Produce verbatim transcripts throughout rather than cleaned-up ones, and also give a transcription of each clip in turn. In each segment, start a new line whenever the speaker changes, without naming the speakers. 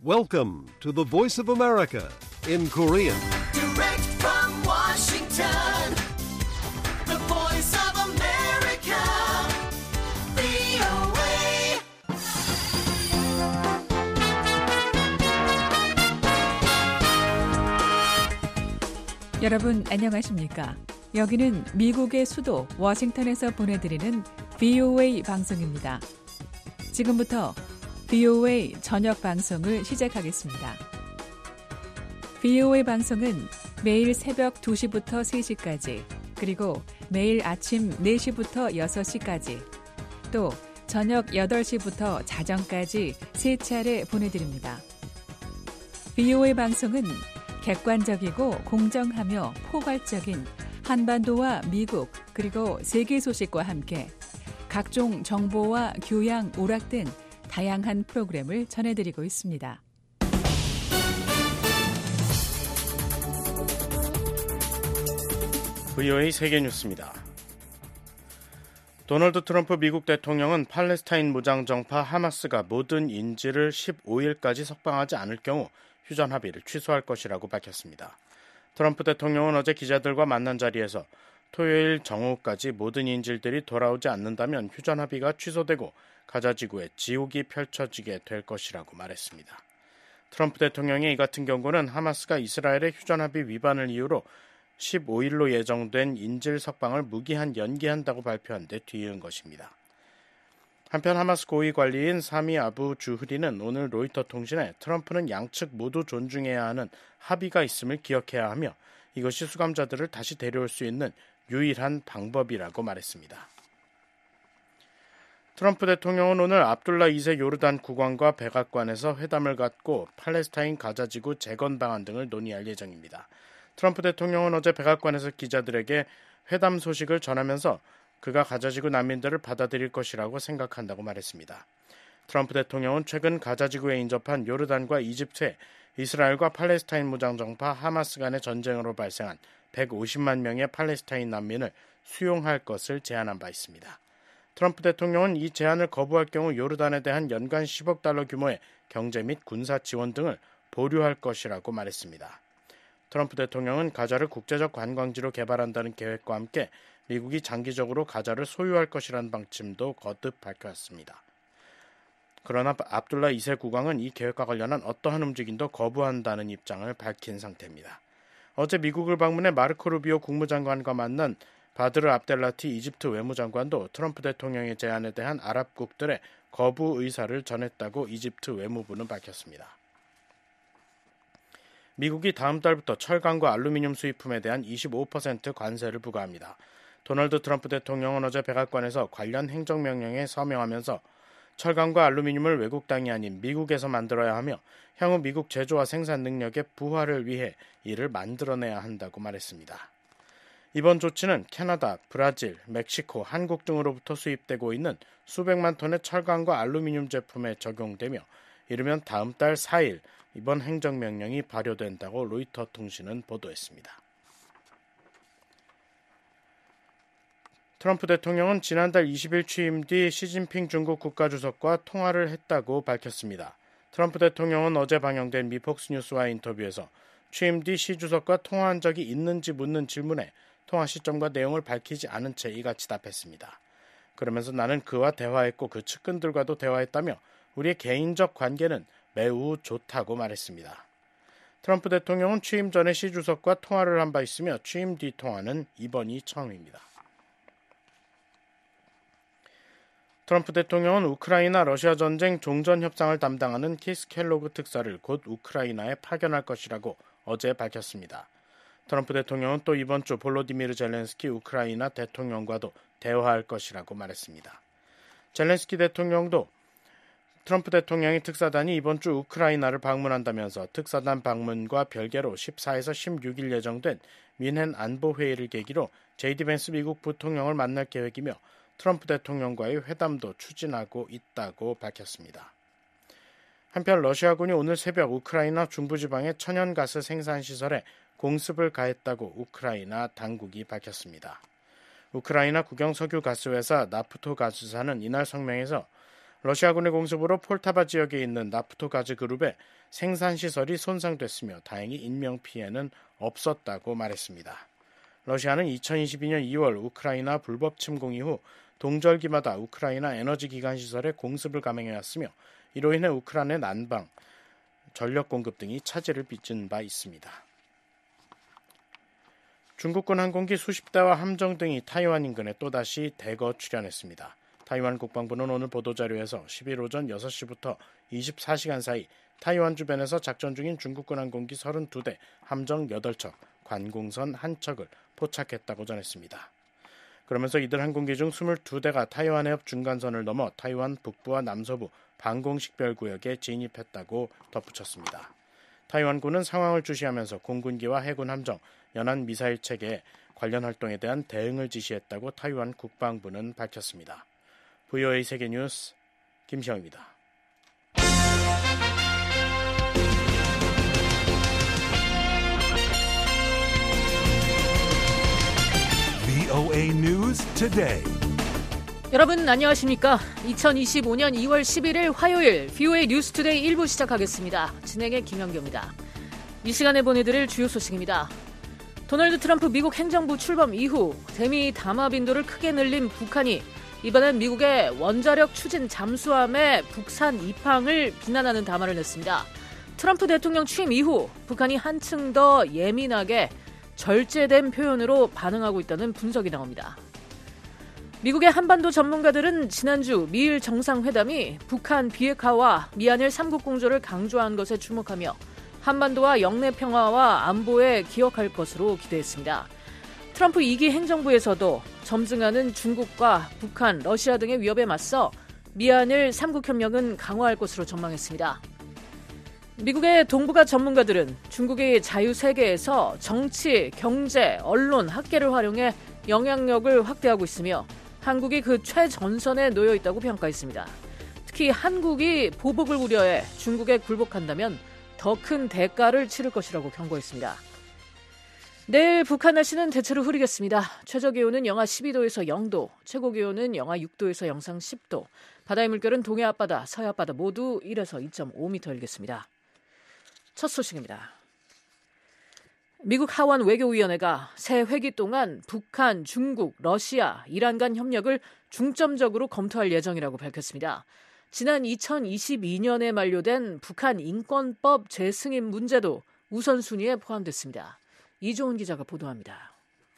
Welcome to the Voice of America in Korean.
Direct from Washington, the Voice of America, 브이오에이.
여러분 안녕하십니까? 여기는 미국의 수도 워싱턴에서 보내드리는 브이오에이 방송입니다. 지금부터 브이오에이 저녁 방송을 시작하겠습니다. 브이오에이 방송은 매일 새벽 두 시부터 세 시까지, 그리고 매일 아침 네 시부터 여섯 시까지, 또 저녁 여덟 시부터 자정까지 세 차례 보내드립니다. 브이오에이 방송은 객관적이고 공정하며 포괄적인 한반도와 미국 그리고 세계 소식과 함께 각종 정보와 교양, 오락 등 다양한 프로그램을 전해드리고 있습니다.
브이오에이 세계뉴스입니다. 도널드 트럼프 미국 대통령은 팔레스타인 무장정파 하마스가 모든 인질을 십오 일까지 석방하지 않을 경우 휴전 합의를 취소할 것이라고 밝혔습니다. 트럼프 대통령은 어제 기자들과 만난 자리에서 토요일 정오까지 모든 인질들이 돌아오지 않는다면 휴전 합의가 취소되고 가자지구에 지옥이 펼쳐지게 될 것이라고 말했습니다. 트럼프 대통령이 이 같은 경고는 하마스가 이스라엘의 휴전 합의 위반을 이유로 십오 일로 예정된 인질 석방을 무기한 연기한다고 발표한 데 뒤이은 것입니다. 한편 하마스 고위 관리인 사미 아부 주흐리는 오늘 로이터 통신에 트럼프는 양측 모두 존중해야 하는 합의가 있음을 기억해야 하며 이것이 수감자들을 다시 데려올 수 있는 유일한 방법이라고 말했습니다. 트럼프 대통령은 오늘 압둘라 이 세 요르단 국왕과 백악관에서 회담을 갖고 팔레스타인 가자지구 재건 방안 등을 논의할 예정입니다. 트럼프 대통령은 어제 백악관에서 기자들에게 회담 소식을 전하면서 그가 가자지구 난민들을 받아들일 것이라고 생각한다고 말했습니다. 트럼프 대통령은 최근 가자지구에 인접한 요르단과 이집트에 이스라엘과 팔레스타인 무장정파 하마스 간의 전쟁으로 발생한 백오십만 명의 팔레스타인 난민을 수용할 것을 제안한 바 있습니다. 트럼프 대통령은 이 제안을 거부할 경우 요르단에 대한 연간 십억 달러 규모의 경제 및 군사 지원 등을 보류할 것이라고 말했습니다. 트럼프 대통령은 가자를 국제적 관광지로 개발한다는 계획과 함께 미국이 장기적으로 가자를 소유할 것이라는 방침도 거듭 밝혔습니다. 그러나 압둘라 이 세 국왕은 이 계획과 관련한 어떠한 움직임도 거부한다는 입장을 밝힌 상태입니다. 어제 미국을 방문해 마르코 루비오 국무장관과 만난 바드르 압델라티 이집트 외무장관도 트럼프 대통령의 제안에 대한 아랍국들의 거부 의사를 전했다고 이집트 외무부는 밝혔습니다. 미국이 다음 달부터 철강과 알루미늄 수입품에 대한 이십오 퍼센트 관세를 부과합니다. 도널드 트럼프 대통령은 어제 백악관에서 관련 행정명령에 서명하면서 철강과 알루미늄을 외국 땅이 아닌 미국에서 만들어야 하며 향후 미국 제조와 생산 능력의 부활을 위해 이를 만들어내야 한다고 말했습니다. 이번 조치는 캐나다, 브라질, 멕시코, 한국 등으로부터 수입되고 있는 수백만 톤의 철강과 알루미늄 제품에 적용되며 이르면 다음 달 사 일 이번 행정명령이 발효된다고 로이터 통신은 보도했습니다. 트럼프 대통령은 지난달 이십 일 취임 뒤 시진핑 중국 국가주석과 통화를 했다고 밝혔습니다. 트럼프 대통령은 어제 방영된 미 폭스뉴스와의 인터뷰에서 취임 뒤 시 주석과 통화한 적이 있는지 묻는 질문에 통화 시점과 내용을 밝히지 않은 채 이같이 답했습니다. 그러면서 나는 그와 대화했고 그 측근들과도 대화했다며 우리의 개인적 관계는 매우 좋다고 말했습니다. 트럼프 대통령은 취임 전에 시 주석과 통화를 한 바 있으며 취임 뒤 통화는 이번이 처음입니다. 트럼프 대통령은 우크라이나 러시아 전쟁 종전 협상을 담당하는 키스 켈로그 특사를 곧 우크라이나에 파견할 것이라고 어제 밝혔습니다. 트럼프 대통령은 또 이번 주 볼로디미르 젤렌스키 우크라이나 대통령과도 대화할 것이라고 말했습니다. 젤렌스키 대통령도 트럼프 대통령의 특사단이 이번 주 우크라이나를 방문한다면서 특사단 방문과 별개로 십사에서 십육 일 예정된 민헨 안보회의를 계기로 제이디 벤스 미국 부통령을 만날 계획이며 트럼프 대통령과의 회담도 추진하고 있다고 밝혔습니다. 한편 러시아군이 오늘 새벽 우크라이나 중부지방의 천연가스 생산시설에 공습을 가했다고 우크라이나 당국이 밝혔습니다. 우크라이나 국영석유가스회사 나프토가스사는 이날 성명에서 러시아군의 공습으로 폴타바 지역에 있는 나프토가즈 그룹의 생산시설이 손상됐으며 다행히 인명피해는 없었다고 말했습니다. 러시아는 이천이십이년 이월 우크라이나 불법 침공 이후 동절기마다 우크라이나 에너지 기관 시설에 공습을 감행해왔으며 이로 인해 우크라이나 난방, 전력 공급 등이 차질을 빚은 바 있습니다. 중국군 항공기 수십 대와 함정 등이 타이완 인근에 또다시 대거 출현했습니다. 타이완 국방부는 오늘 보도자료에서 십일 오전 여섯 시부터 이십사 시간 사이 타이완 주변에서 작전 중인 중국군 항공기 서른두 대, 함정 여덟 척, 관공선 한 척을 포착했다고 전했습니다. 그러면서 이들 항공기 중 스물두 대가 타이완 해협 중간선을 넘어 타이완 북부와 남서부 방공식별구역에 진입했다고 덧붙였습니다. 타이완군은 상황을 주시하면서 공군기와 해군 함정, 연안 미사일 체계 관련 활동에 대한 대응을 지시했다고 타이완 국방부는 밝혔습니다. 브이오에이 세계뉴스 김시영입니다.
브이오에이 News Today.
여러분 안녕하십니까? 이천이십오년 이월 십일일 화요일 브이오에이 뉴스 투데이 일 부 시작하겠습니다. 진행의 김현경입니다. 이 시간에 보내드릴 주요 소식입니다. 도널드 트럼프 미국 행정부 출범 이후 대미 담화 빈도를 크게 늘린 북한이 이번엔 미국의 원자력 추진 잠수함의 북산 입항을 비난하는 담화를 냈습니다. 트럼프 대통령 취임 이후 북한이 한층 더 예민하게 절제된 표현으로 반응하고 있다는 분석이 나옵니다. 미국의 한반도 전문가들은 지난주 미일 정상회담이 북한 비핵화와 미한일 삼국 공조를 강조한 것에 주목하며 한반도와 영내 평화와 안보에 기여할 것으로 기대했습니다. 트럼프 이 기 행정부에서도 점증하는 중국과 북한, 러시아 등의 위협에 맞서 미한일 삼국 협력은 강화할 것으로 전망했습니다. 미국의 동북아 전문가들은 중국이 자유세계에서 정치, 경제, 언론, 학계를 활용해 영향력을 확대하고 있으며 한국이 그 최전선에 놓여 있다고 평가했습니다. 특히 한국이 보복을 우려해 중국에 굴복한다면 더 큰 대가를 치를 것이라고 경고했습니다. 내일 북한 날씨는 대체로 흐리겠습니다. 최저기온은 영하 십이 도에서 영 도, 최고기온은 영하 육 도에서 영상 십 도, 바다의 물결은 동해 앞바다, 서해 앞바다 모두 일에서 이 점 오 미터 일겠습니다. 첫 소식입니다. 미국 하원 외교위원회가 새 회기 동안 북한, 중국, 러시아, 이란 간 협력을 중점적으로 검토할 예정이라고 밝혔습니다. 지난 이천이십이년에 만료된 북한 인권법 재승인 문제도 우선순위에 포함됐습니다. 이조은 기자가 보도합니다.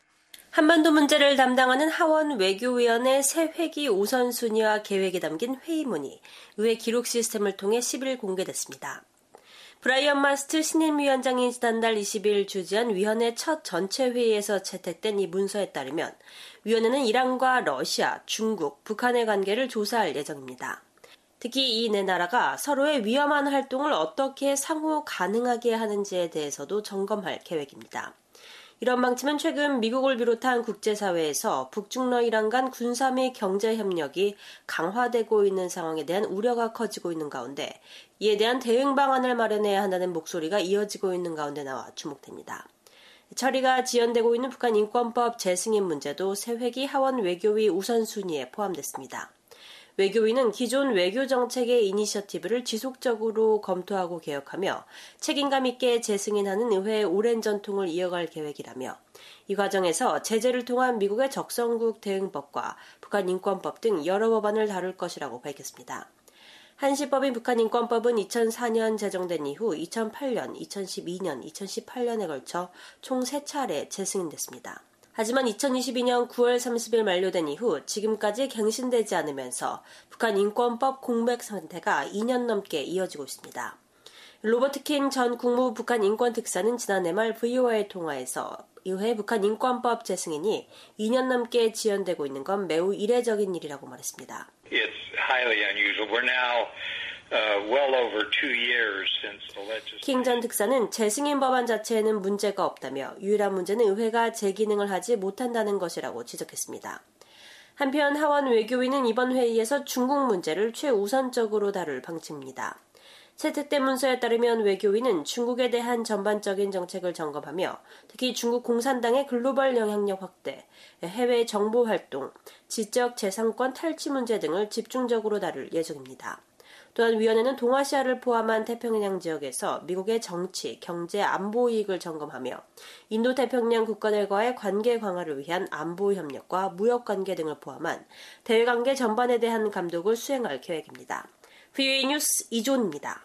한반도 문제를 담당하는 하원 외교위원회 새 회기 우선순위와 계획이 담긴 회의문이 의회 기록 시스템을 통해 십일 공개됐습니다. 브라이언 마스트 신임위원장이 지난달 이십일 주재한 위원회 첫 전체 회의에서 채택된 이 문서에 따르면 위원회는 이란과 러시아, 중국, 북한의 관계를 조사할 예정입니다. 특히 이 네 나라가 서로의 위험한 활동을 어떻게 상호 가능하게 하는지에 대해서도 점검할 계획입니다. 이런 방침은 최근 미국을 비롯한 국제사회에서 북중러 이란 간 군사 및 경제 협력이 강화되고 있는 상황에 대한 우려가 커지고 있는 가운데 이에 대한 대응 방안을 마련해야 한다는 목소리가 이어지고 있는 가운데 나와 주목됩니다. 처리가 지연되고 있는 북한 인권법 재승인 문제도 새 회기 하원 외교위 우선순위에 포함됐습니다. 외교위는 기존 외교정책의 이니셔티브를 지속적으로 검토하고 개혁하며 책임감 있게 재승인하는 의회의 오랜 전통을 이어갈 계획이라며 이 과정에서 제재를 통한 미국의 적성국 대응법과 북한 인권법 등 여러 법안을 다룰 것이라고 밝혔습니다. 한시법인 북한인권법은 이천사년 제정된 이후 이천팔년, 이천십이년, 이천십팔년에 걸쳐 총 세 차례 재승인됐습니다. 하지만 이천이십이년 구월 삼십일 만료된 이후 지금까지 갱신되지 않으면서 북한 인권법 공백 상태가 이 년 넘게 이어지고 있습니다. 로버트 킴 전 국무부 북한 인권특사는 지난해 말 브이오에이 통화에서 의회 북한 인권법 재승인이 이 년 넘게 지연되고 있는 건 매우 이례적인 일이라고 말했습니다.
It's highly unusual. We're now Uh, well over two years since the legislation.
킹 전 특사는 재승인 법안 자체에는 문제가 없다며 유일한 문제는 의회가 재기능을 하지 못한다는 것이라고 지적했습니다. 한편 하원 외교위는 이번 회의에서 중국 문제를 최우선적으로 다룰 방침입니다. 새 특대 문서에 따르면 외교위는 중국에 대한 전반적인 정책을 점검하며 특히 중국 공산당의 글로벌 영향력 확대, 해외 정보 활동, 지적 재산권 탈취 문제 등을 집중적으로 다룰 예정입니다. 또한 위원회는 동아시아를 포함한 태평양 지역에서 미국의 정치, 경제, 안보 이익을 점검하며 인도태평양 국가들과의 관계 강화를 위한 안보 협력과 무역 관계 등을 포함한 대외 관계 전반에 대한 감독을 수행할 계획입니다. 브이오에이 뉴스 이존입니다.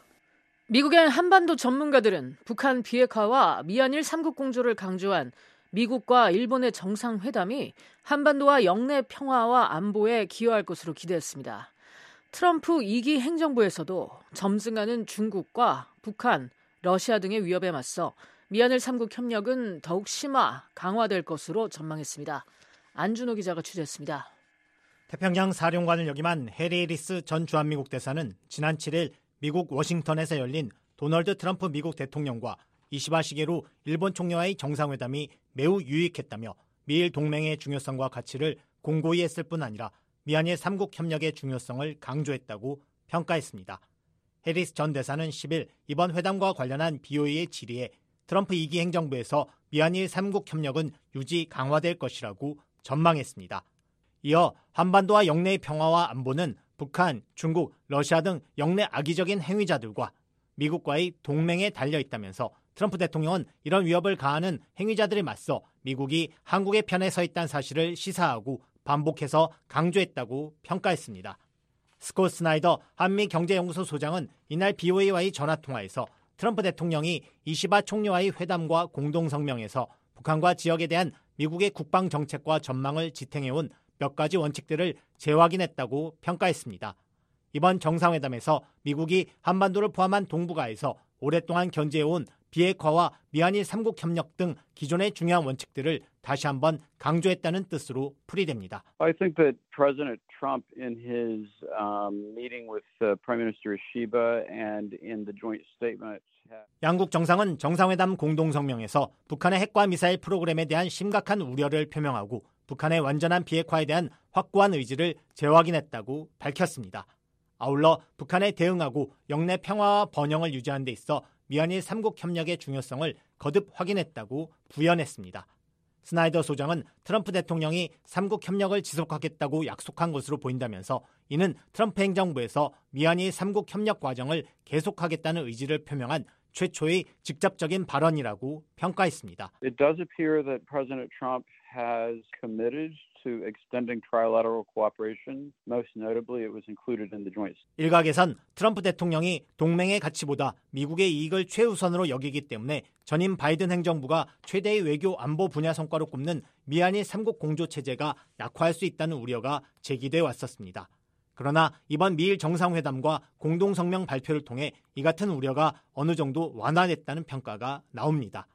미국의 한반도 전문가들은 북한 비핵화와 미한일 삼국 공조를 강조한 미국과 일본의 정상회담이 한반도와 영내 평화와 안보에 기여할 것으로 기대했습니다. 트럼프 이 기 행정부에서도 점증하는 중국과 북한, 러시아 등의 위협에 맞서 미한일 삼국 협력은 더욱 심화, 강화될 것으로 전망했습니다. 안준호 기자가 취재했습니다.
태평양 사령관을 역임한 해리 해리스 전 주한미국 대사는 지난 칠 일 미국 워싱턴에서 열린 도널드 트럼프 미국 대통령과 이시바 시게루 일본 총리와의 정상회담이 매우 유익했다며 미일 동맹의 중요성과 가치를 공고히 했을 뿐 아니라 미한일 삼국 협력의 중요성을 강조했다고 평가했습니다. 해리스 전 대사는 십 일 이번 회담과 관련한 비오이의 질의에 트럼프 이 기 행정부에서 미한일 삼국 협력은 유지 강화될 것이라고 전망했습니다. 이어 한반도와 영내의 평화와 안보는 북한, 중국, 러시아 등 영내 악의적인 행위자들과 미국과의 동맹에 달려있다면서 트럼프 대통령은 이런 위협을 가하는 행위자들에 맞서 미국이 한국의 편에 서 있다는 사실을 시사하고 반복해서 강조했다고 평가했습니다. 스콧 스나이더 한미경제연구소 소장은 이날 비오에이와의 전화통화에서 트럼프 대통령이 이시바 총리와의 회담과 공동성명에서 북한과 지역에 대한 미국의 국방정책과 전망을 지탱해온 몇 가지 원칙들을 재확인했다고 평가했습니다. 이번 정상회담에서 미국이 한반도를 포함한 동북아에서 오랫동안 견제해온 비핵화와 미한일 삼국 협력 등 기존의 중요한 원칙들을 다시 한번 강조했다는 뜻으로 풀이됩니다.
I think that President Trump in his um, meeting with uh, Prime Minister Ishiba and in the joint statement
양국 정상은 정상회담 공동성명에서 북한의 핵과 미사일 프로그램에 대한 심각한 우려를 표명하고 북한의 완전한 비핵화에 대한 확고한 의지를 재확인했다고 밝혔습니다. 아울러 북한에 대응하고 영내 평화와 번영을 유지하는 데 있어 미한일 삼국 협력의 중요성을 거듭 확인했다고 부연했습니다. 스나이더 소장은 트럼프 대통령이 삼국 협력을 지속하겠다고 약속한 것으로 보인다면서 이는 트럼프 행정부에서 미한일 삼국 협력 과정을 계속하겠다는 의지를 표명한 최초의 직접적인 발언이라고 평가했습니다.
It does appear that President Trump has committed to extending trilateral cooperation. Most notably, it was included in the joint.
일각에선 트럼프 대통령이 동맹의 가치보다 미국의 이익을 최우선으로 여기기 때문에 전임 바이든 행정부가 최대의 외교 안보 분야 성과로 꼽는 미한일 삼국 공조 체제가 약화할 수 있다는 우려가 제기돼 왔었습니다. 그러나 이번 미일 정상회담과 공동성명 발표를 통해 이 같은 우려가 어느 정도 완화됐다는 평가가 나옵니다.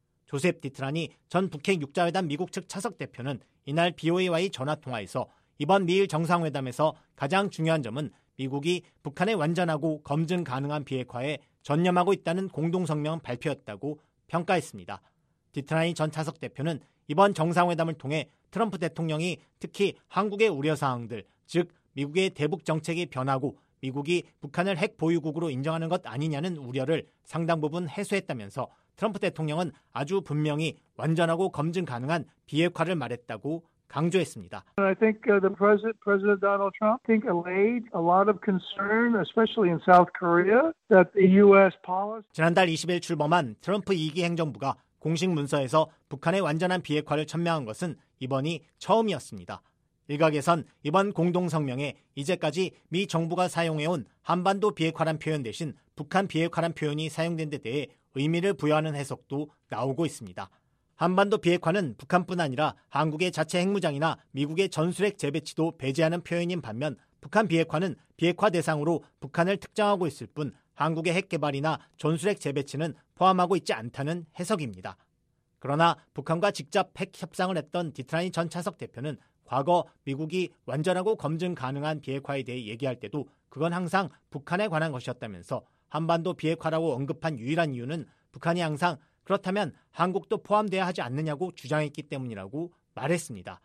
조셉 디트라니 전 북핵 육자회담 미국 측 차석 대표는 이날 비오에이와의 전화통화에서 이번 미일 정상회담에서 가장 중요한 점은 미국이 북한의 완전하고 검증 가능한 비핵화에 전념하고 있다는 공동성명 발표였다고 평가했습니다. 디트라니 전 차석 대표는 이번 정상회담을 통해 트럼프 대통령이 특히 한국의 우려사항들, 즉 미국의 대북 정책이 변하고 미국이 북한을 핵 보유국으로 인정하는 것 아니냐는 우려를 상당 부분 해소했다면서 트럼프 대통령은 아주 분명히 완전하고 검증 가능한 비핵화를 말했다고 강조했습니다.
I think uh, the president, President Donald Trump, I think allayed a lot of concern, especially in South Korea, that the U S policy.
지난달 이십 일 출범한 트럼프 이 기 행정부가 공식 문서에서 북한의 완전한 비핵화를 천명한 것은 이번이 처음이었습니다. 일각에선 이번 공동성명에 이제까지 미 정부가 사용해온 한반도 비핵화란 표현 대신 북한 비핵화란 표현이 사용된 데 대해 의미를 부여하는 해석도 나오고 있습니다. 한반도 비핵화는 북한뿐 아니라 한국의 자체 핵무장이나 미국의 전술핵 재배치도 배제하는 표현인 반면 북한 비핵화는 비핵화 대상으로 북한을 특정하고 있을 뿐 한국의 핵 개발이나 전술핵 재배치는 포함하고 있지 않다는 해석입니다. 그러나 북한과 직접 핵 협상을 했던 디트라니 전 차석 대표는 과거 미국이 완전하고 검증 가능한 비핵화에 대해 얘기할 때도 그건 항상 북한에 관한 것이었다면서 한반도 비핵화라고 언급한 유일한 이유는 북한이 항상 그렇다면 한국도 포함돼야 하지 않느냐고 주장했기 때문이라고 말했습니다.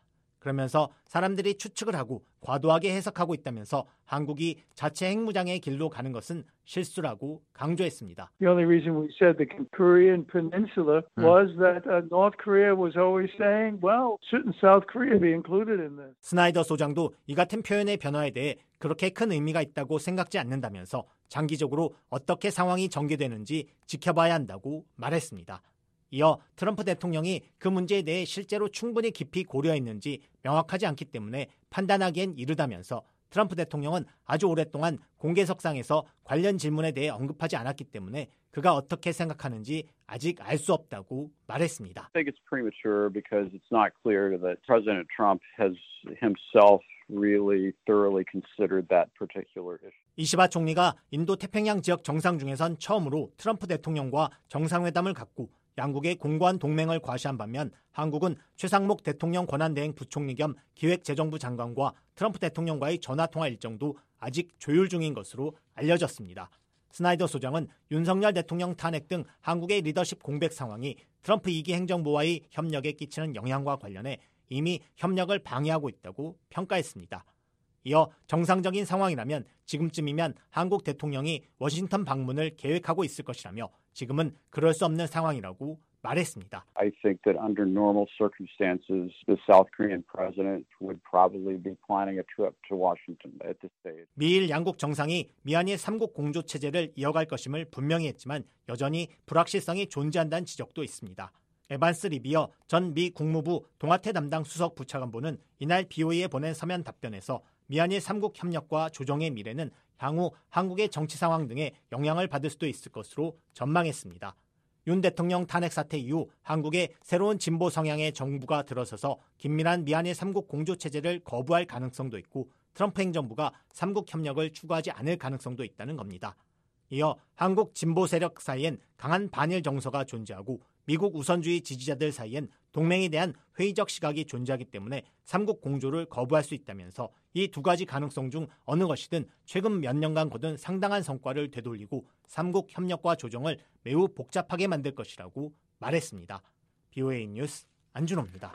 그러면서 사람들이 추측을 하고 과도하게 해석하고 있다면서 한국이 자체 핵무장의 길로 가는 것은 실수라고 강조했습니다.
The only reason we said the Korean peninsula was that uh, North Korea was always saying, well, shouldn't South Korea be included in this?
스나이더 소장도 이 같은 표현의 변화에 대해 그렇게 큰 의미가 있다고 생각지 않는다면서 장기적으로 어떻게 상황이 전개되는지 지켜봐야 한다고 말했습니다. 이어 트럼프 대통령이 그 문제에 대해 실제로 충분히 깊이 고려했는지 명확하지 않기 때문에 판단하기엔 이르다면서 트럼프 대통령은 아주 오랫동안 공개석상에서 관련 질문에 대해 언급하지 않았기 때문에 그가 어떻게 생각하는지 아직 알 수 없다고 말했습니다.
I think it's premature because it's not clear that President Trump has himself really thoroughly considered that particular issue.
이시바 총리가 인도 태평양 지역 정상 중에선 처음으로 트럼프 대통령과 정상회담을 갖고 양국의 공고한 동맹을 과시한 반면 한국은 최상목 대통령 권한대행 부총리 겸 기획재정부 장관과 트럼프 대통령과의 전화통화 일정도 아직 조율 중인 것으로 알려졌습니다. 스나이더 소장은 윤석열 대통령 탄핵 등 한국의 리더십 공백 상황이 트럼프 이 기 행정부와의 협력에 끼치는 영향과 관련해 이미 협력을 방해하고 있다고 평가했습니다. 이어 정상적인 상황이라면 지금쯤이면 한국 대통령이 워싱턴 방문을 계획하고 있을 것이라며 지금은 그럴 수 없는 상황이라고 말했습니다.
I think that under normal circumstances, the South Korean president would probably be planning a trip to Washington at this stage.
미일 양국 정상이 미한일 삼국 공조 체제를 이어갈 것임을 분명히 했지만 여전히 불확실성이 존재한다는 지적도 있습니다. 에반스 리비어 전 미 국무부 동아태 담당 수석 부차관보는 이날 비오이에 보낸 서면 답변에서 미한일 삼국 협력과 조정의 미래는 향후 한국의 정치 상황 등에 영향을 받을 수도 있을 것으로 전망했습니다. 윤 대통령 탄핵 사태 이후 한국의 새로운 진보 성향의 정부가 들어서서 긴밀한 미한일 삼국 공조 체제를 거부할 가능성도 있고 트럼프 행정부가 삼국 협력을 추구하지 않을 가능성도 있다는 겁니다. 이어 한국 진보 세력 사이엔 강한 반일 정서가 존재하고 미국 우선주의 지지자들 사이엔 동맹에 대한 회의적 시각이 존재하기 때문에 삼국 공조를 거부할 수 있다면서 이 두 가지 가능성 중 어느 것이든 최근 몇 년간 거둔 상당한 성과를 되돌리고 삼국 협력과 조정을 매우 복잡하게 만들 것이라고 말했습니다. 비오에이 뉴스 안준호입니다.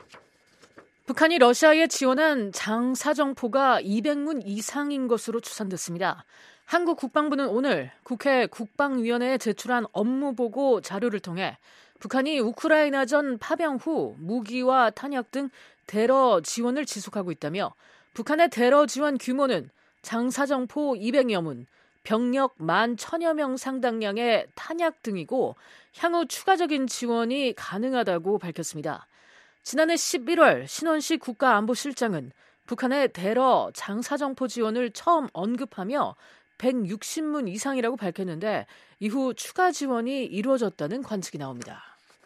북한이 러시아에 지원한 장사정포가 이백 문 이상인 것으로 추산됐습니다. 한국 국방부는 오늘 국회 국방위원회에 제출한 업무보고 자료를 통해 북한이 우크라이나전 파병 후 무기와 탄약 등 대러 지원을 지속하고 있다며 북한의 대러 지원 규모는 장사정포 이백여 문, 병력 만 천여 명 상당량의 탄약 등이고 향후 추가적인 지원이 가능하다고 밝혔습니다. 지난해 십일월 신원식 국가안보실장은 북한의 대러 장사정포 지원을 처음 언급하며 백육십 문 이상이라고 밝혔는데 이후 추가 지원이 이루어졌다는 관측이 나옵니다.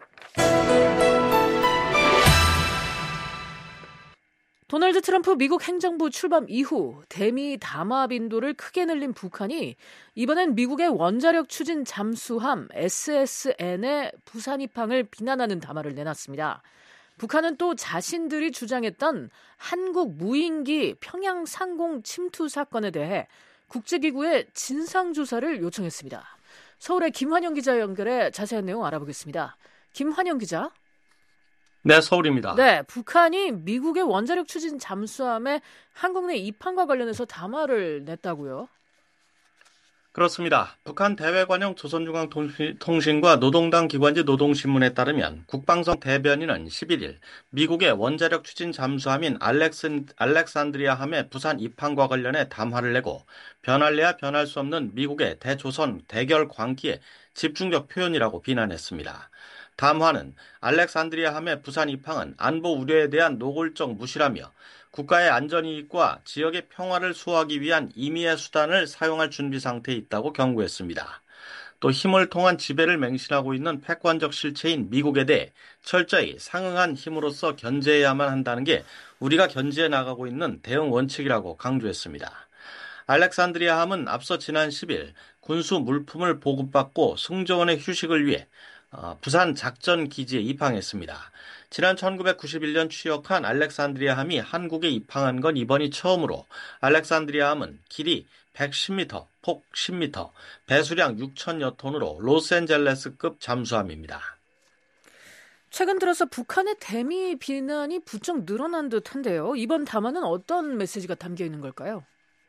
도널드 트럼프 미국 행정부 출범 이후 대미 담화 빈도를 크게 늘린 북한이 이번엔 미국의 원자력 추진 잠수함 에스에스엔의 부산 입항을 비난하는 담화를 내놨습니다. 북한은 또 자신들이 주장했던 한국 무인기 평양 상공 침투 사건에 대해 국제기구에 진상조사를 요청했습니다. 서울의 김환영 기자 연결해 자세한 내용 알아보겠습니다. 김환영 기자.
네, 서울입니다.
네, 북한이 미국의 원자력 추진 잠수함의 한국 내 입항과 관련해서 담화를 냈다고요?
그렇습니다. 북한 대외관영 조선중앙통신과 노동당 기관지 노동신문에 따르면 국방성 대변인은 십일 일 미국의 원자력 추진 잠수함인 알렉슨, 알렉산드리아함의 부산 입항과 관련해 담화를 내고 변할래야 변할 수 없는 미국의 대조선 대결 광기의 집중적 표현이라고 비난했습니다. 담화는 알렉산드리아함의 부산 입항은 안보 우려에 대한 노골적 무시라며 국가의 안전이익과 지역의 평화를 수호하기 위한 임의의 수단을 사용할 준비 상태에 있다고 경고했습니다. 또 힘을 통한 지배를 맹신하고 있는 패권적 실체인 미국에 대해 철저히 상응한 힘으로써 견제해야만 한다는 게 우리가 견지해 나가고 있는 대응 원칙이라고 강조했습니다. 알렉산드리아함은 앞서 지난 십 일 군수 물품을 보급받고 승조원의 휴식을 위해 부산 작전기지에 입항했습니다. 지난 천구백구십일 년 취역한 알렉산드리아함이 한국에 입항한 건 이번이 처음으로 알렉산드리아함은 길이 백십 미터, 폭 십 미터, 배수량 육천여 톤으로 로스앤젤레스급 잠수함입니다.
최근 들어서 북한의 대미 비난이 부쩍 늘어난 듯한데요. 이번 담화는 어떤 메시지가 담겨 있는 걸까요?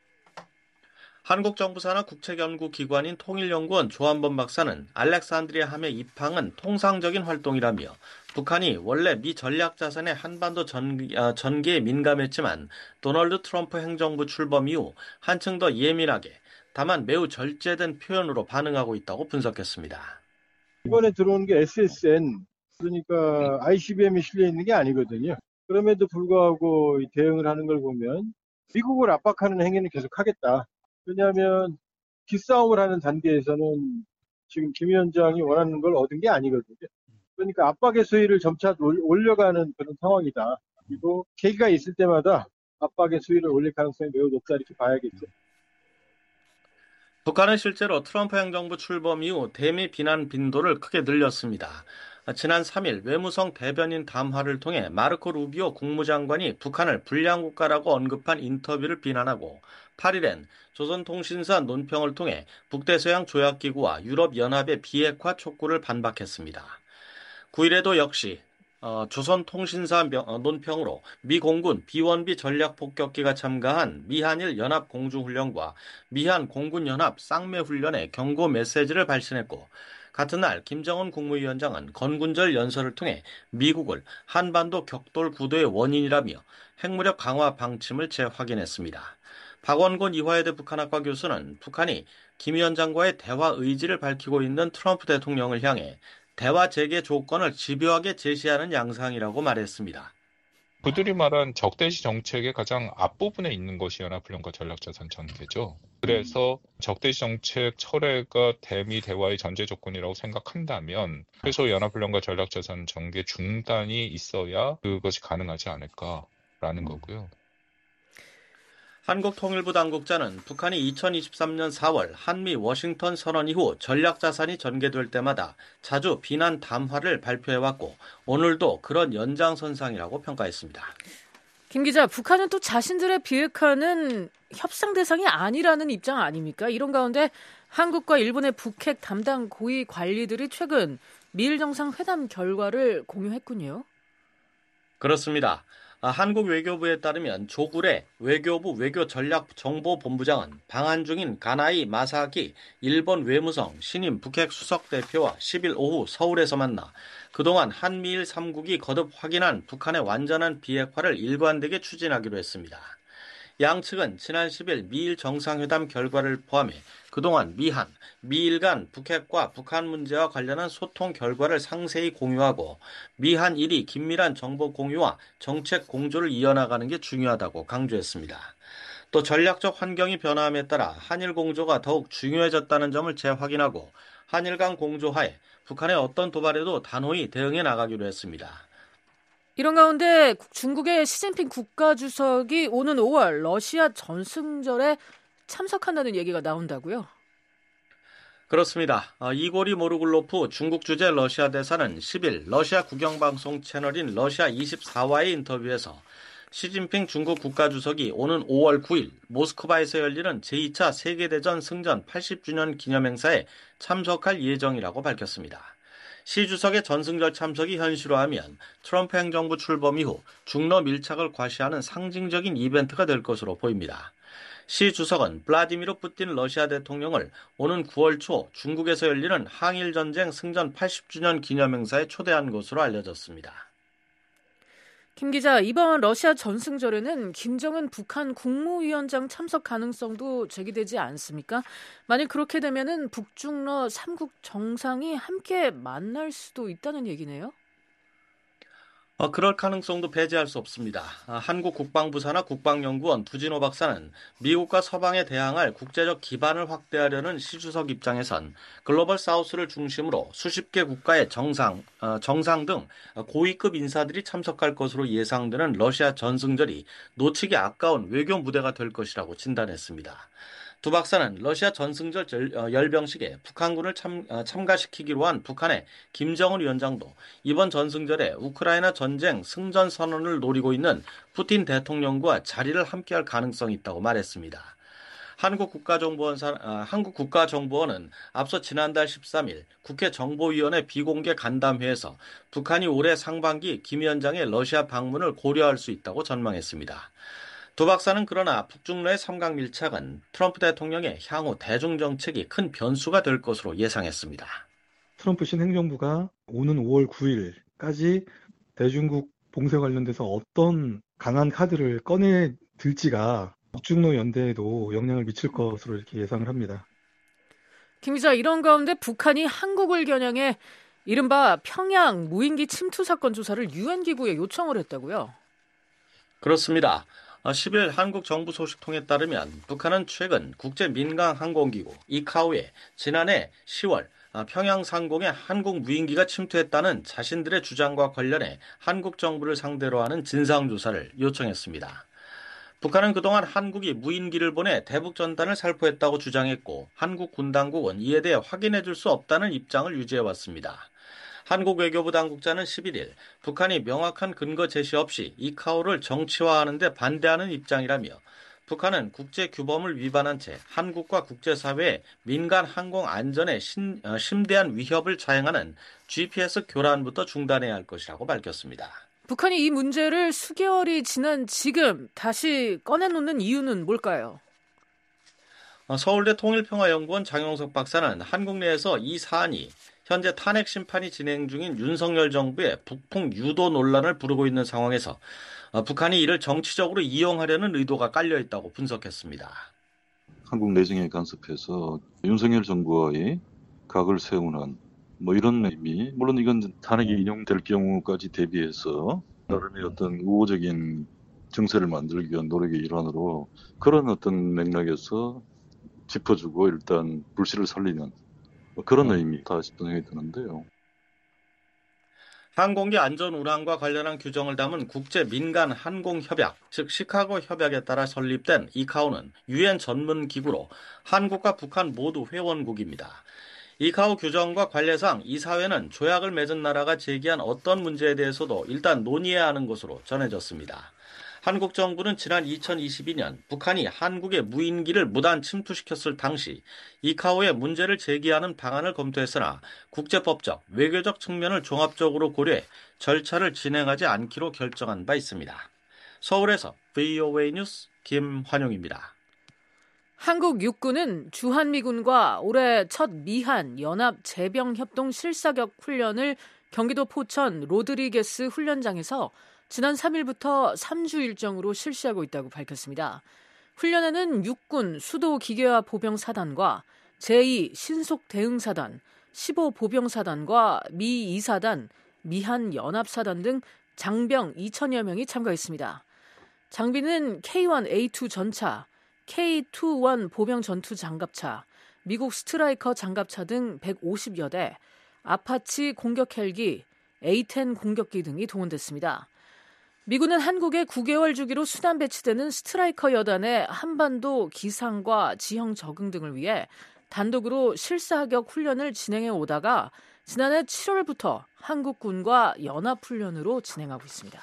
한국 정부 산하 국책연구기관인 통일연구원 조한범 박사는 알렉산드리아 함의 입항은 통상적인 활동이라며 북한이 원래 미 전략자산의 한반도 전, 아, 전개에 민감했지만 도널드 트럼프 행정부 출범 이후 한층 더 예민하게 다만 매우 절제된 표현으로 반응하고 있다고 분석했습니다.
이번에 들어온 게 에스에스엔, 그러니까 아이씨비엠이 실려 있는 게 아니거든요. 그럼에도 불구하고 대응을 하는 걸 보면 미국을 압박하는 행위는 계속하겠다. 왜냐하면 기싸움을 하는 단계에서는 지금 김 위원장이 원하는 걸 얻은 게 아니거든요. 그러니까 압박의 수위를 점차 올려가는 그런 상황이다. 그리고 계기가 있을 때마다 압박의 수위를 올릴 가능성이 매우 높다 이렇게 봐야겠죠.
북한은 실제로 트럼프 행정부 출범 이후 대미 비난 빈도를 크게 늘렸습니다. 지난 삼 일 외무성 대변인 담화를 통해 마르코 루비오 국무장관이 북한을 불량 국가라고 언급한 인터뷰를 비난하고 팔 일엔 조선통신사 논평을 통해 북대서양 조약기구와 유럽연합의 비핵화 촉구를 반박했습니다. 구 일에도 역시 어, 조선통신사 논평으로 미 공군 비원비 전략폭격기가 참가한 미한일 연합공중훈련과 미한 공군연합 쌍매훈련의 경고 메시지를 발신했고 같은 날 김정은 국무위원장은 건군절 연설을 통해 미국을 한반도 격돌 구도의 원인이라며 핵무력 강화 방침을 재확인했습니다. 박원곤 이화여대 북한학과 교수는 북한이 김 위원장과의 대화 의지를 밝히고 있는 트럼프 대통령을 향해 대화 재개 조건을 집요하게 제시하는 양상이라고 말했습니다.
그들이 말한 적대시 정책의 가장 앞부분에 있는 것이 연합훈련과 전략자산 전개죠. 그래서 적대시 정책 철회가 대미 대화의 전제 조건이라고 생각한다면 그래서 연합훈련과 전략자산 전개 중단이 있어야 그것이 가능하지 않을까라는 거고요.
한국통일부 당국자는 북한이 이천이십삼 년 사월 한미 워싱턴 선언 이후 전략자산이 전개될 때마다 자주 비난 담화를 발표해왔고 오늘도 그런 연장선상이라고 평가했습니다.
김 기자, 북한은 또 자신들의 비핵화는 협상 대상이 아니라는 입장 아닙니까? 이런 가운데 한국과 일본의 북핵 담당 고위 관리들이 최근 미일 정상회담 결과를 공유했군요.
그렇습니다. 한국 외교부에 따르면 조구레 외교부 외교전략정보본부장은 방한 중인 가나이 마사키 일본 외무성 신임 북핵 수석대표와 십 일 오후 서울에서 만나 그동안 한미일 삼 국이 거듭 확인한 북한의 완전한 비핵화를 일관되게 추진하기로 했습니다. 양측은 지난 십 일 미일 정상회담 결과를 포함해 그동안 미한, 미일 간 북핵과 북한 문제와 관련한 소통 결과를 상세히 공유하고 미한 일이 긴밀한 정보 공유와 정책 공조를 이어나가는 게 중요하다고 강조했습니다. 또 전략적 환경이 변화함에 따라 한일 공조가 더욱 중요해졌다는 점을 재확인하고 한일 간 공조하에 북한의 어떤 도발에도 단호히 대응해 나가기로 했습니다.
이런 가운데 중국의 시진핑 국가주석이 오는 오월 러시아 전승절에 참석한다는 얘기가 나온다고요?
그렇습니다. 이고리 모르글로프 중국 주재 러시아 대사는 십 일 러시아 국영방송 채널인 러시아 이십사와의 인터뷰에서 시진핑 중국 국가주석이 오는 오월 구일 모스크바에서 열리는 제이 차 세계대전 승전 팔십 주년 기념행사에 참석할 예정이라고 밝혔습니다. 시 주석의 전승절 참석이 현실화하면 트럼프 행정부 출범 이후 중러 밀착을 과시하는 상징적인 이벤트가 될 것으로 보입니다. 시 주석은 블라디미르 푸틴 러시아 대통령을 오는 구월 초 중국에서 열리는 항일전쟁 승전 팔십 주년 기념행사에 초대한 것으로 알려졌습니다.
김 기자, 이번 러시아 전승절에는 김정은 북한 국무위원장 참석 가능성도 제기되지 않습니까? 만일 그렇게 되면은 북중러 삼 국 정상이 함께 만날 수도 있다는 얘기네요.
어, 그럴 가능성도 배제할 수 없습니다. 아, 한국 국방부 산하 국방연구원 부진호 박사는 미국과 서방에 대항할 국제적 기반을 확대하려는 시 주석 입장에선 글로벌 사우스를 중심으로 수십 개 국가의 정상, 어, 정상 등 고위급 인사들이 참석할 것으로 예상되는 러시아 전승절이 놓치기 아까운 외교 무대가 될 것이라고 진단했습니다. 두 박사는 러시아 전승절 열병식에 북한군을 참, 참가시키기로 한 북한의 김정은 위원장도 이번 전승절에 우크라이나 전쟁 승전 선언을 노리고 있는 푸틴 대통령과 자리를 함께할 가능성이 있다고 말했습니다. 한국국가정보원, 아, 한국국가정보원은 앞서 지난달 십삼 일 국회 정보위원회 비공개 간담회에서 북한이 올해 상반기 김 위원장의 러시아 방문을 고려할 수 있다고 전망했습니다. 두 박사는 그러나 북중러의 삼각 밀착은 트럼프 대통령의 향후 대중정책이 큰 변수가 될 것으로 예상했습니다.
트럼프 신행정부가 오는 오월 구일까지 대중국 봉쇄 관련돼서 어떤 강한 카드를 꺼내 들지가 북중러 연대에도 영향을 미칠 것으로 이렇게 예상을 합니다.
김 기자, 이런 가운데 북한이 한국을 겨냥해 이른바 평양 무인기 침투 사건 조사를 유엔 기구에 요청을 했다고요?
그렇습니다. 십 일 한국 정부 소식통에 따르면 북한은 최근 국제 민간 항공기구 이카오에 지난해 시월 평양 상공에 한국 무인기가 침투했다는 자신들의 주장과 관련해 한국 정부를 상대로 하는 진상조사를 요청했습니다. 북한은 그동안 한국이 무인기를 보내 대북 전단을 살포했다고 주장했고 한국 군 당국은 이에 대해 확인해 줄 수 없다는 입장을 유지해왔습니다. 한국 외교부 당국자는 십일 일 북한이 명확한 근거 제시 없이 이카오를 정치화하는 데 반대하는 입장이라며 북한은 국제 규범을 위반한 채 한국과 국제사회에 민간 항공 안전에 신, 어, 심대한 위협을 자행하는 지피에스 교란부터 중단해야 할 것이라고 밝혔습니다.
북한이 이 문제를 수개월이 지난 지금 다시 꺼내놓는 이유는 뭘까요?
서울대 통일평화연구원 장용석 박사는 한국 내에서 이 사안이 현재 탄핵 심판이 진행 중인 윤석열 정부의 북풍 유도 논란을 부르고 있는 상황에서 북한이 이를 정치적으로 이용하려는 의도가 깔려 있다고 분석했습니다.
한국 내정에 간섭해서 윤석열 정부와의 각을 세우는 뭐 이런 의미, 물론 이건 탄핵이 인용될 경우까지 대비해서 나름의 어떤 우호적인 정세를 만들기 위한 노력의 일환으로 그런 어떤 맥락에서 짚어주고 일단 불씨를 살리는 그런 의미다 싶은 생각이 드는데요.
항공기 안전 운항과 관련한 규정을 담은 국제 민간 항공 협약, 즉 시카고 협약에 따라 설립된 이카오는 유엔 전문 기구로 한국과 북한 모두 회원국입니다. 이카오 규정과 관례상 이 사회는 조약을 맺은 나라가 제기한 어떤 문제에 대해서도 일단 논의해야 하는 것으로 전해졌습니다. 한국 정부는 지난 이천이십이 년 북한이 한국의 무인기를 무단 침투시켰을 당시 이카오에 문제를 제기하는 방안을 검토했으나 국제법적, 외교적 측면을 종합적으로 고려해 절차를 진행하지 않기로 결정한 바 있습니다. 서울에서 브이오에이 뉴스 김환용입니다.
한국 육군은 주한미군과 올해 첫 미한 연합 제병협동 실사격 훈련을 경기도 포천 로드리게스 훈련장에서 지난 삼 일부터 삼 주 일정으로 실시하고 있다고 밝혔습니다. 훈련에는 육군 수도기계화 보병사단과 제이 신속대응사단, 십오 보병사단과 미 이 사단, 미한 연합사단 등 장병 이천여 명이 참가했습니다. 장비는 케이 원 에이 투 전차, 케이 이십일 보병 전투 장갑차, 미국 스트라이커 장갑차 등 백오십여 대, 아파치 공격 헬기, 에이 텐 공격기 등이 동원됐습니다. 미군은 한국에 구 개월 주기로 수단 배치되는 스트라이커 여단의 한반도 기상과 지형 적응 등을 위해 단독으로 실사격 훈련을 진행해 오다가 지난해 칠월부터 한국군과 연합훈련으로 진행하고 있습니다.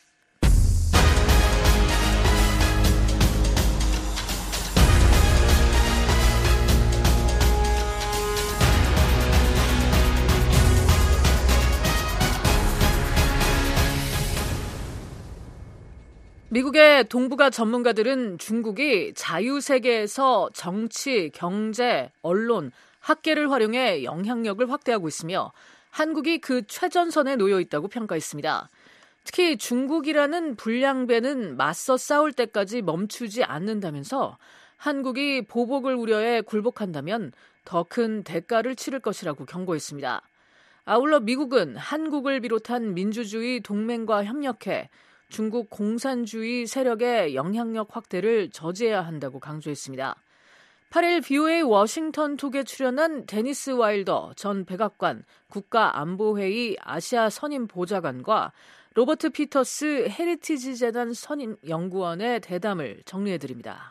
미국의 동북아 전문가들은 중국이 자유세계에서 정치, 경제, 언론, 학계를 활용해 영향력을 확대하고 있으며 한국이 그 최전선에 놓여 있다고 평가했습니다. 특히 중국이라는 불량배는 맞서 싸울 때까지 멈추지 않는다면서 한국이 보복을 우려해 굴복한다면 더 큰 대가를 치를 것이라고 경고했습니다. 아울러 미국은 한국을 비롯한 민주주의 동맹과 협력해 중국 공산주의 세력의 영향력 확대를 저지해야 한다고 강조했습니다. 팔 일 브이오에이 워싱턴 톡에 출연한 데니스 와일더 전 백악관 국가안보회의 아시아 선임 보좌관과 로버트 피터스 헤리티지 재단 선임 연구원의 대담을 정리해드립니다.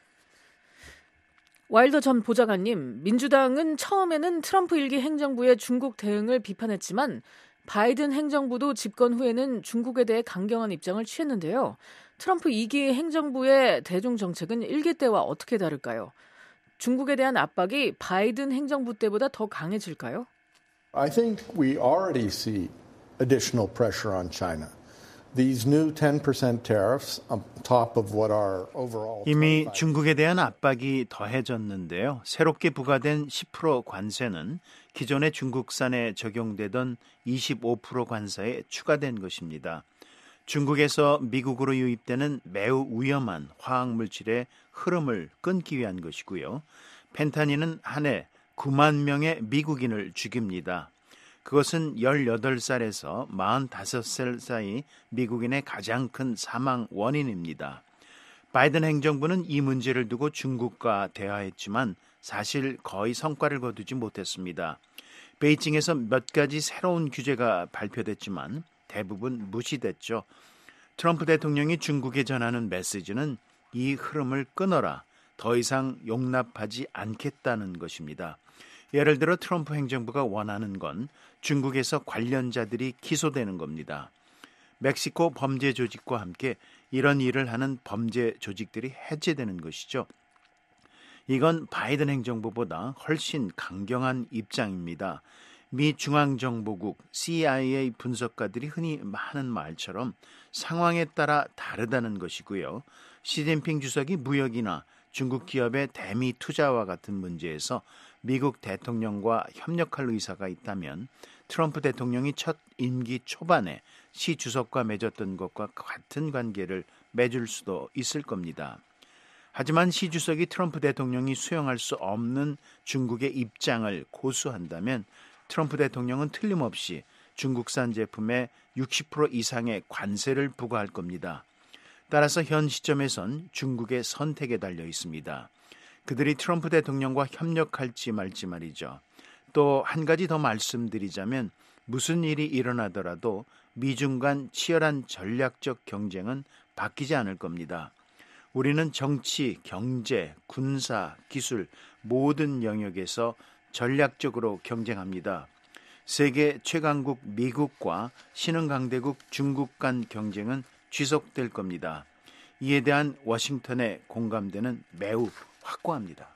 와일더 전 보좌관님, 민주당은 처음에는 트럼프 일기 행정부의 중국 대응을 비판했지만 바이든 행정부도 집권 후에는 중국에 대해 강경한 입장을 취했는데요. 트럼프 이 기 행정부의 대중 정책은 일 기 때와 어떻게 다를까요? 중국에 대한 압박이 바이든 행정부 때보다 더 강해질까요?
I think we already see additional pressure on China. These new ten percent tariffs on top of what are overall
이미 중국에 대한 압박이 더해졌는데요. 새롭게 부과된 십 퍼센트 관세는 기존의 중국산에 적용되던 이십오 퍼센트 관세에 추가된 것입니다. 중국에서 미국으로 유입되는 매우 위험한 화학물질의 흐름을 끊기 위한 것이고요. 펜타닐은 한 해 구만 명의 미국인을 죽입니다. 그것은 열여덟 살에서 마흔다섯 살 사이 미국인의 가장 큰 사망 원인입니다. 바이든 행정부는 이 문제를 두고 중국과 대화했지만 사실 거의 성과를 거두지 못했습니다. 베이징에서 몇 가지 새로운 규제가 발표됐지만 대부분 무시됐죠. 트럼프 대통령이 중국에 전하는 메시지는 이 흐름을 끊어라, 더 이상 용납하지 않겠다는 것입니다. 예를 들어 트럼프 행정부가 원하는 건 중국에서 관련자들이 기소되는 겁니다. 멕시코 범죄 조직과 함께 이런 일을 하는 범죄 조직들이 해체되는 것이죠. 이건 바이든 행정부보다 훨씬 강경한 입장입니다. 미 중앙정보국 씨아이에이 분석가들이 흔히 하는 말처럼 상황에 따라 다르다는 것이고요. 시진핑 주석이 무역이나 중국 기업의 대미 투자와 같은 문제에서 미국 대통령과 협력할 의사가 있다면 트럼프 대통령이 첫 임기 초반에 시 주석과 맺었던 것과 같은 관계를 맺을 수도 있을 겁니다. 하지만 시 주석이 트럼프 대통령이 수용할 수 없는 중국의 입장을 고수한다면 트럼프 대통령은 틀림없이 중국산 제품에 육십 퍼센트 이상의 관세를 부과할 겁니다. 따라서 현 시점에선 중국의 선택에 달려 있습니다. 그들이 트럼프 대통령과 협력할지 말지 말이죠. 또 한 가지 더 말씀드리자면 무슨 일이 일어나더라도 미중 간 치열한 전략적 경쟁은 바뀌지 않을 겁니다. 우리는 정치, 경제, 군사, 기술 모든 영역에서 전략적으로 경쟁합니다. 세계 최강국 미국과 신흥강대국 중국 간 경쟁은 지속될 겁니다. 이에 대한 워싱턴의 공감대는 매우 확고합니다.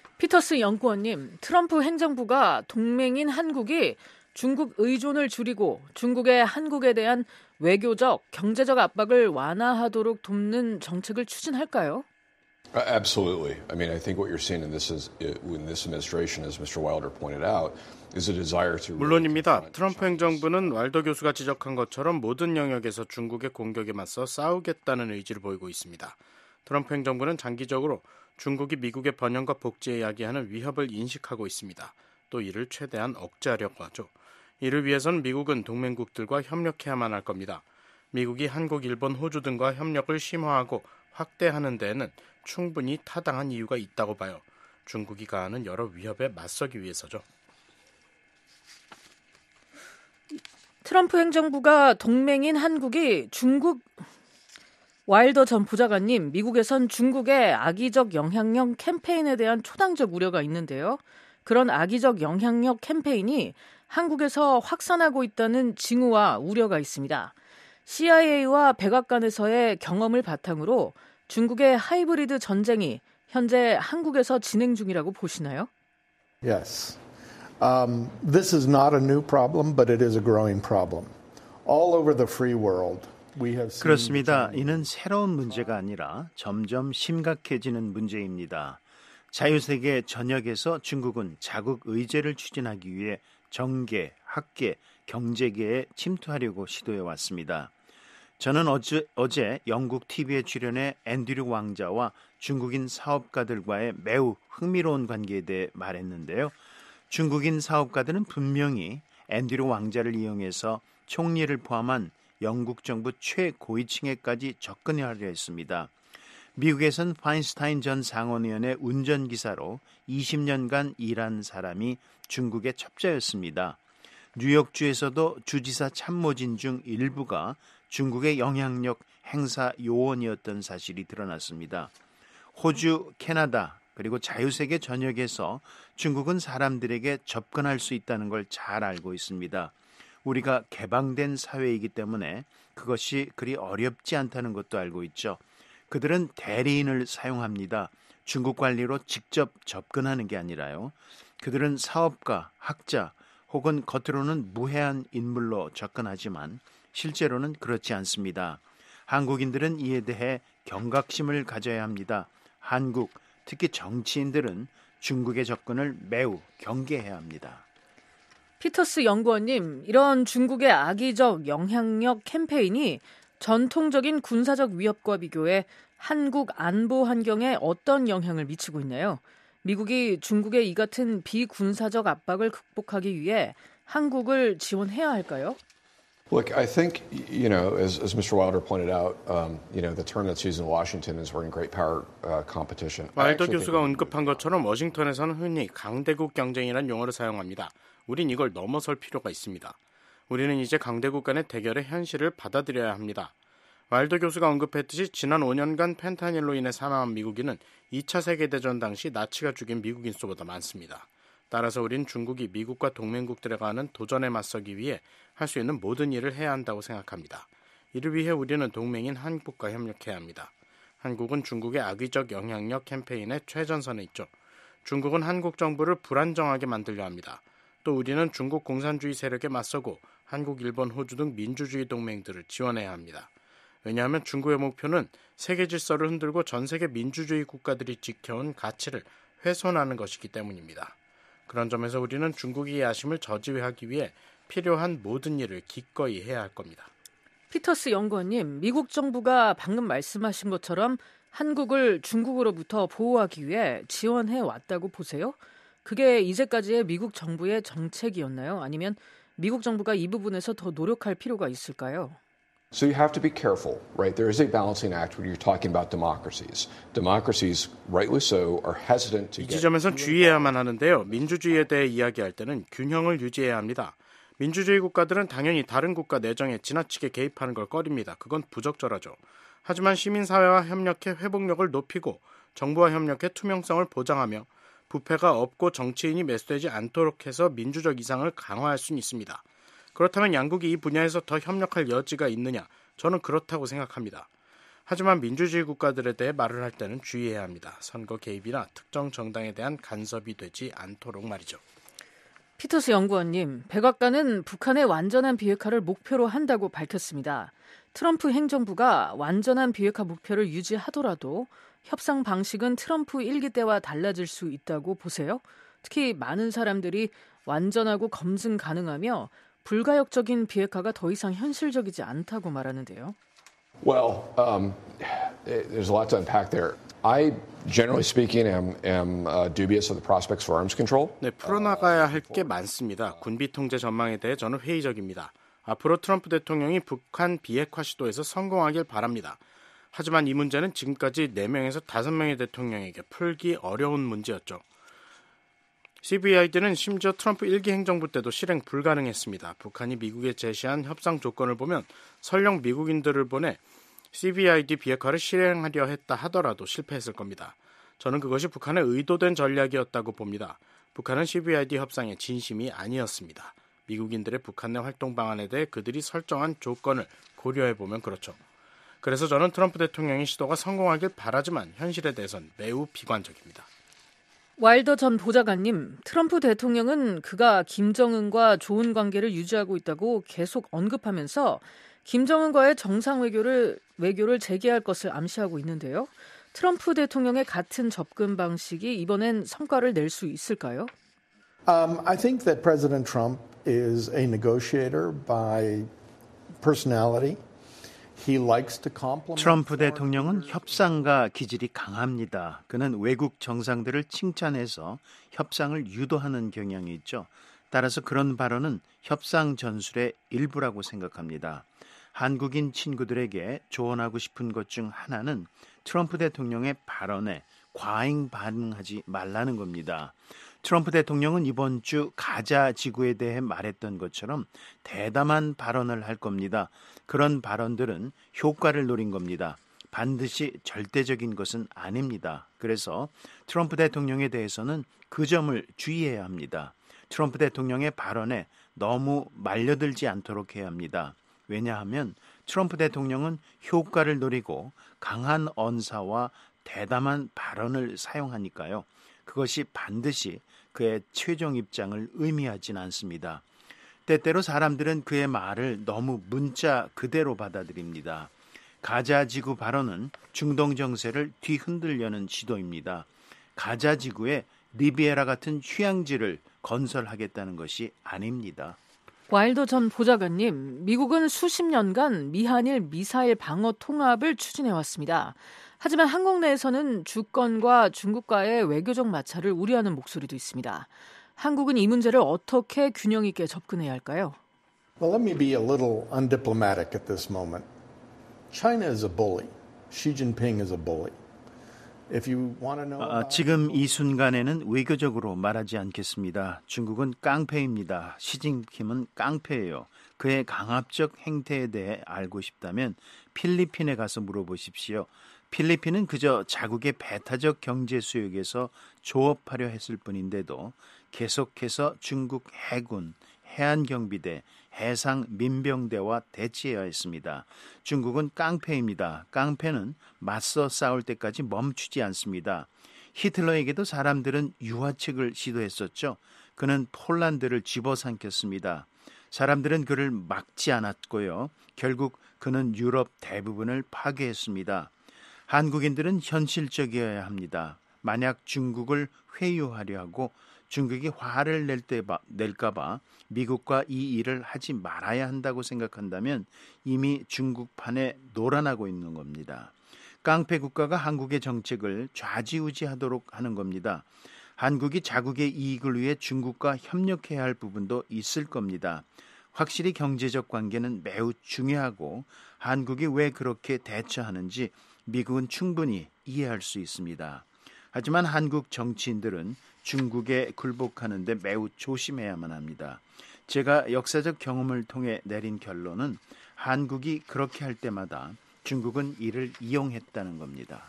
피터스 연구원님, 트럼프 행정부가 동맹인 한국이 중국 의존을 줄이고 중국의 한국에 대한 외교적, 경제적 압박을 완화하도록 돕는 정책을 추진할까요?
Uh, absolutely. I mean, I think what you're seeing in this is in this administration, as Mister Wilder pointed out, is a desire to.
물론입니다. 트럼프 행정부는 왈더 교수가 지적한 것처럼 모든 영역에서 중국의 공격에 맞서 싸우겠다는 의지를 보이고 있습니다. 트럼프 행정부는 장기적으로 중국이 미국의 번영과 복지에 야기하는 위협을 인식하고 있습니다. 또 이를 최대한 억제하려고 하죠. 이를 위해서는 미국은 동맹국들과 협력해야만 할 겁니다. 미국이 한국, 일본, 호주 등과 협력을 심화하고 확대하는 데에는 충분히 타당한 이유가 있다고 봐요. 중국이 가하는 여러 위협에 맞서기 위해서죠.
트럼프 행정부가 동맹인 한국이 중국 와일더 전 보좌관님, 미국에선 중국의 악의적 영향력 캠페인에 대한 초당적 우려가 있는데요. 그런 악의적 영향력 캠페인이 한국에서 확산하고 있다는 징후와 우려가 있습니다. 씨아이에이와 백악관에서의 경험을 바탕으로 중국의 하이브리드 전쟁이 현재 한국에서 진행 중이라고 보시나요?
Yes. Um, this is not a new problem, but it is a growing problem. All over the free world.
그렇습니다. 이는 새로운 문제가 아니라 점점 심각해지는 문제입니다. 자유세계 전역에서 중국은 자국 의제를 추진하기 위해 정계, 학계, 경제계에 침투하려고 시도해왔습니다. 저는 어제, 어제 영국 티비에 출연해 앤드류 왕자와 중국인 사업가들과의 매우 흥미로운 관계에 대해 말했는데요. 중국인 사업가들은 분명히 앤드류 왕자를 이용해서 총리를 포함한 영국 정부 최고위층에까지 접근하려 했습니다. 미국에선 파인스타인 전 상원의원의 운전기사로 이십 년간 일한 사람이 중국의 첩자였습니다. 뉴욕주에서도 주지사 참모진 중 일부가 중국의 영향력 행사 요원이었던 사실이 드러났습니다. 호주, 캐나다, 그리고 자유세계 전역에서 중국은 사람들에게 접근할 수 있다는 걸 잘 알고 있습니다. 우리가 개방된 사회이기 때문에 그것이 그리 어렵지 않다는 것도 알고 있죠. 그들은 대리인을 사용합니다. 중국 관리로 직접 접근하는 게 아니라요. 그들은 사업가, 학자 혹은 겉으로는 무해한 인물로 접근하지만 실제로는 그렇지 않습니다. 한국인들은 이에 대해 경각심을 가져야 합니다. 한국, 특히 정치인들은 중국의 접근을 매우 경계해야 합니다.
피터스 연구원님, 이런 중국의 악의적 영향력 캠페인이 전통적인 군사적 위협과 비교해 한국 안보 환경에 어떤 영향을 미치고 있나요? 미국이 중국의 이 같은 비군사적 압박을 극복하기 위해 한국을 지원해야 할까요?
Look, I think, you know, as, as Mister Wilder pointed out, um, you know, the term that's used in Washington is we're in great power uh, competition.
와일더 교수가 언급한 것처럼 워싱턴에서는 흔히 강대국 경쟁이라는 용어를 사용합니다. 우린 이걸 넘어설 필요가 있습니다. 우리는 이제 강대국 간의 대결의 현실을 받아들여야 합니다. 와일더 교수가 언급했듯이 지난 오 년간 펜타닐로 인해 사망한 미국인은 이 차 세계대전 당시 나치가 죽인 미국인 수보다 많습니다. 따라서 우린 중국이 미국과 동맹국들과 하는 도전에 맞서기 위해 할 수 있는 모든 일을 해야 한다고 생각합니다. 이를 위해 우리는 동맹인 한국과 협력해야 합니다. 한국은 중국의 악의적 영향력 캠페인의 최전선에 있죠. 중국은 한국 정부를 불안정하게 만들려 합니다. 또 우리는 중국 공산주의 세력에 맞서고 한국, 일본, 호주 등 민주주의 동맹들을 지원해야 합니다. 왜냐하면 중국의 목표는 세계 질서를 흔들고 전 세계 민주주의 국가들이 지켜온 가치를 훼손하는 것이기 때문입니다. 그런 점에서 우리는 중국의 야심을 저지하기 위해 필요한 모든 일을 기꺼이 해야 할 겁니다.
피터스 연구원님, 미국 정부가 방금 말씀하신 것처럼 한국을 중국으로부터 보호하기 위해 지원해 왔다고 보세요? 그게 이제까지의 미국 정부의 정책이었나요? 아니면 미국 정부가 이 부분에서 더 노력할 필요가 있을까요?
So you have to be careful, right? There is a balancing act when you're talking about democracies. Democracies, rightly so, are hesitant to
이
get...
지점에선 주의해야만 하는데요. 민주주의에 대해 이야기할 때는 균형을 유지해야 합니다. 민주주의 국가들은 당연히 다른 국가 내정에 지나치게 개입하는 걸 꺼립니다. 그건 부적절하죠. 하지만 시민사회와 협력해 회복력을 높이고 정부와 협력해 투명성을 보장하며 부패가 없고 정치인이 매수되지 않도록 해서 민주적 이상을 강화할 수는 있습니다. 그렇다면 양국이 이 분야에서 더 협력할 여지가 있느냐? 저는 그렇다고 생각합니다. 하지만 민주주의 국가들에 대해 말을 할 때는 주의해야 합니다. 선거 개입이나 특정 정당에 대한 간섭이 되지 않도록 말이죠.
피터스 연구원님, 백악관은 북한의 완전한 비핵화를 목표로 한다고 밝혔습니다. 트럼프 행정부가 완전한 비핵화 목표를 유지하더라도 협상 방식은 트럼프 일기 때와 달라질 수 있다고 보세요? 특히 많은 사람들이 완전하고 검증 가능하며 불가역적인 비핵화가 더 이상 현실적이지 않다고 말하는데요.
Well, um, there's a lot to unpack there. I, generally speaking, am, am uh, dubious of the prospects for arms control.
네, 풀어나가야 할 게 많습니다. 군비 통제 전망에 대해 저는 회의적입니다. 앞으로 트럼프 대통령이 북한 비핵화 시도에서 성공하길 바랍니다. 하지만 이 문제는 지금까지 네 명에서 다섯 명의 대통령에게 풀기 어려운 문제였죠. 씨비아이디는 심지어 트럼프 일기 행정부 때도 실행 불가능했습니다. 북한이 미국에 제시한 협상 조건을 보면 설령 미국인들을 보내 씨비아이디 비핵화를 실행하려 했다 하더라도 실패했을 겁니다. 저는 그것이 북한의 의도된 전략이었다고 봅니다. 북한은 씨비아이디 협상의 진심이 아니었습니다. 미국인들의 북한 내 활동 방안에 대해 그들이 설정한 조건을 고려해보면 그렇죠. 그래서 저는 트럼프 대통령의 시도가 성공하길 바라지만 현실에 대해선 매우 비관적입니다.
와일더 전 보좌관님, 트럼프 대통령은 그가 김정은과 좋은 관계를 유지하고 있다고 계속 언급하면서 김정은과의 정상 외교를, 외교를 재개할 것을 암시하고 있는데요. 트럼프 대통령의 같은 접근 방식이 이번엔 성과를 낼 수 있을까요?
Um, I think that President Trump is a negotiator by personality. He likes to compliment.
트럼프 대통령은 협상가 기질이 강합니다. 그는 외국 정상들을 칭찬해서 협상을 유도하는 경향이 있죠. 따라서 그런 발언은 협상 전술의 일부라고 생각합니다. 한국인 친구들에게 조언하고 싶은 것 중 하나는 트럼프 대통령의 발언에 과잉 반응하지 말라는 겁니다. 트럼프 대통령은 이번 주 가자 지구에 대해 말했던 것처럼 대담한 발언을 할 겁니다. 그런 발언들은 효과를 노린 겁니다. 반드시 절대적인 것은 아닙니다. 그래서 트럼프 대통령에 대해서는 그 점을 주의해야 합니다. 트럼프 대통령의 발언에 너무 말려들지 않도록 해야 합니다. 왜냐하면 트럼프 대통령은 효과를 노리고 강한 언사와 대담한 발언을 사용하니까요. 그것이 반드시 그의 최종 입장을 의미하진 않습니다. 때때로 사람들은 그의 말을 너무 문자 그대로 받아들입니다. 가자지구 발언은 중동 정세를 뒤흔들려는 시도입니다. 가자지구에 리비에라 같은 휴양지를 건설하겠다는 것이 아닙니다.
와일더 전 보좌관님, 미국은 수십 년간 미한일 미사일 방어 통합을 추진해왔습니다. 하지만 한국 내에서는 주권과 중국과의 외교적 마찰을 우려하는 목소리도 있습니다. 한국은 이 문제를 어떻게 균형 있게 접근해야 할까요?
Well, let me be a little undiplomatic at this moment. China is a bully. Xi Jinping is a bully. If you want to know
아, 지금 이 순간에는 외교적으로 말하지 않겠습니다. 중국은 깡패입니다. 시진핑은 깡패예요. 그의 강압적 행태에 대해 알고 싶다면 필리핀에 가서 물어보십시오. 필리핀은 그저 자국의 배타적 경제 수역에서 조업하려 했을 뿐인데도 계속해서 중국 해군, 해안경비대, 해상 민병대와 대치해야 했습니다. 중국은 깡패입니다. 깡패는 맞서 싸울 때까지 멈추지 않습니다. 히틀러에게도 사람들은 유화책을 시도했었죠. 그는 폴란드를 집어삼켰습니다. 사람들은 그를 막지 않았고요. 결국 그는 유럽 대부분을 파괴했습니다. 한국인들은 현실적이어야 합니다. 만약 중국을 회유하려 하고 중국이 화를 낼 때 낼까 봐 미국과 이 일을 하지 말아야 한다고 생각한다면 이미 중국판에 놀아나고 있는 겁니다. 깡패 국가가 한국의 정책을 좌지우지하도록 하는 겁니다. 한국이 자국의 이익을 위해 중국과 협력해야 할 부분도 있을 겁니다. 확실히 경제적 관계는 매우 중요하고 한국이 왜 그렇게 대처하는지 미국은 충분히 이해할 수 있습니다. 하지만 한국 정치인들은 중국에 굴복하는 데 매우 조심해야만 합니다. 제가 역사적 경험을 통해 내린 결론은 한국이 그렇게 할 때마다 중국은 이를 이용했다는 겁니다.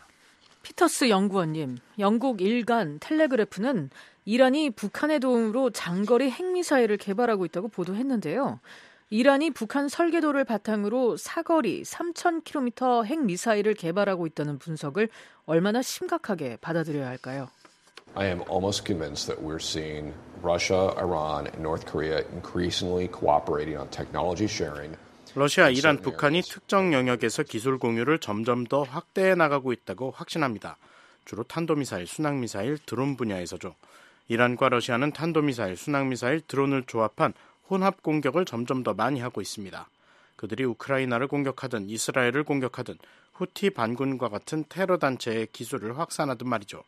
피터스 연구원님, 영국 일간 텔레그래프는 이란이 북한의 도움으로 장거리 핵미사일을 개발하고 있다고 보도했는데요. 이란이 북한 설계도를 바탕으로 사거리 삼천 킬로미터 핵미사일을 개발하고 있다는 분석을 얼마나 심각하게 받아들여야 할까요?
I am almost convinced that we're seeing Russia, Iran, and North Korea increasingly cooperating on technology sharing.
러시아, 이란, 북한이 특정 영역에서 기술 공유를 점점 더 확대해 나가고 있다고 확신합니다. 주로 탄도미사일, 순항미사일, 드론 분야에서죠. 이란과 러시아는 탄도미사일, 순항미사일, 드론을 조합한 혼합 공격을 점점 더 많이 하고 있습니다. 그들이 우크라이나를 공격하든 이스라엘을 공격하든 후티 반군과 같은 테러 단체의 기술을 확산하든 말이죠.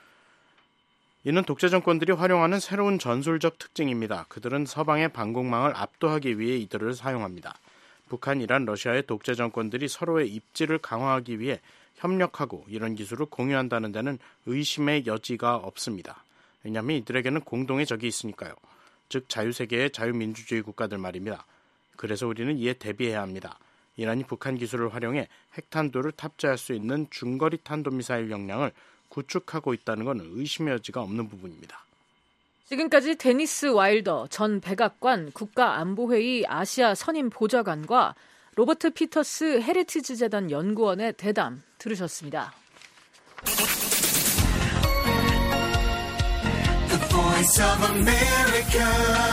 이는 독재 정권들이 활용하는 새로운 전술적 특징입니다. 그들은 서방의 방공망을 압도하기 위해 이들을 사용합니다. 북한, 이란, 러시아의 독재 정권들이 서로의 입지를 강화하기 위해 협력하고 이런 기술을 공유한다는 데는 의심의 여지가 없습니다. 왜냐하면 이들에게는 공동의 적이 있으니까요. 즉 자유세계의 자유민주주의 국가들 말입니다. 그래서 우리는 이에 대비해야 합니다. 이란이 북한 기술을 활용해 핵탄두를 탑재할 수 있는 중거리 탄도미사일 역량을 구축하고 있다는 것은 의심의 여지가 없는 부분입니다.
지금까지 데니스 와일더 전 백악관 국가안보회의 아시아 선임 보좌관과 로버트 피터스 헤리티지 재단 연구원의 대담 들으셨습니다.
The Voice of America,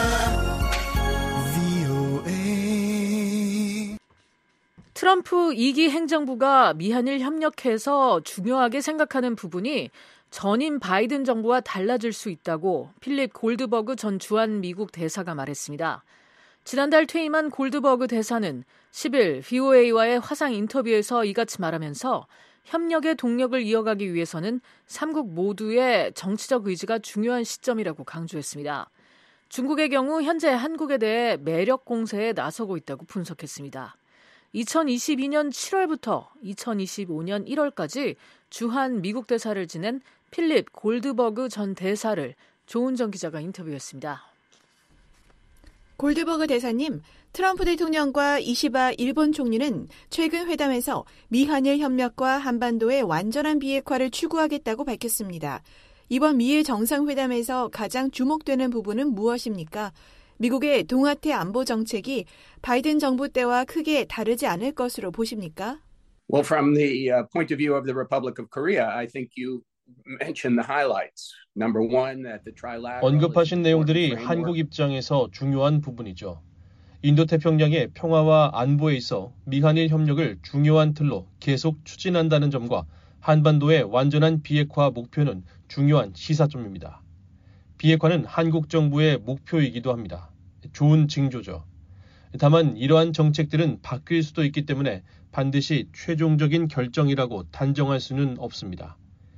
브이오에이.
트럼프 이 기 행정부가 미한일 협력해서 중요하게 생각하는 부분이 전임 바이든 정부와 달라질 수 있다고 필립 골드버그 전 주한 미국 대사가 말했습니다. 지난달 퇴임한 골드버그 대사는 십 일 브이오에이와의 화상 인터뷰에서 이같이 말하면서 협력의 동력을 이어가기 위해서는 삼국 모두의 정치적 의지가 중요한 시점이라고 강조했습니다. 중국의 경우 현재 한국에 대해 매력 공세에 나서고 있다고 분석했습니다. 이천이십이 년 칠월부터 이천이십오 년 일월까지 주한 미국 대사를 지낸 필립 골드버그 전 대사를 조은정 기자가 인터뷰했습니다.
골드버그 대사님, 트럼프 대통령과 이시바 일본 총리는 최근 회담에서 미한일 협력과 한반도의 완전한 비핵화를 추구하겠다고 밝혔습니다. 이번 미일 정상회담에서 가장 주목되는 부분은 무엇입니까? 미국의 동아태 안보 정책이 바이든 정부 때와 크게 다르지 않을 것으로 보십니까?
Well, from the uh, point of view of the Republic of Korea, I think you mentioned the highlights. Number one, that the trilateral
언급하신 내용들이 한국 입장에서 중요한 부분이죠. 인도태평양의 평화와 안보에 있어 미한일 협력을 중요한 틀로 계속 추진한다는 점과 한반도의 완전한 비핵화 목표는 중요한 시사점입니다. 비핵화는 한국 정부의 목표이기도 합니다. 좋은 징조죠. 다만 이러한 정책들은 바뀔 수도 있기 때문에 반드시 최종적인 결정이라고 단정할 수는 없습니다.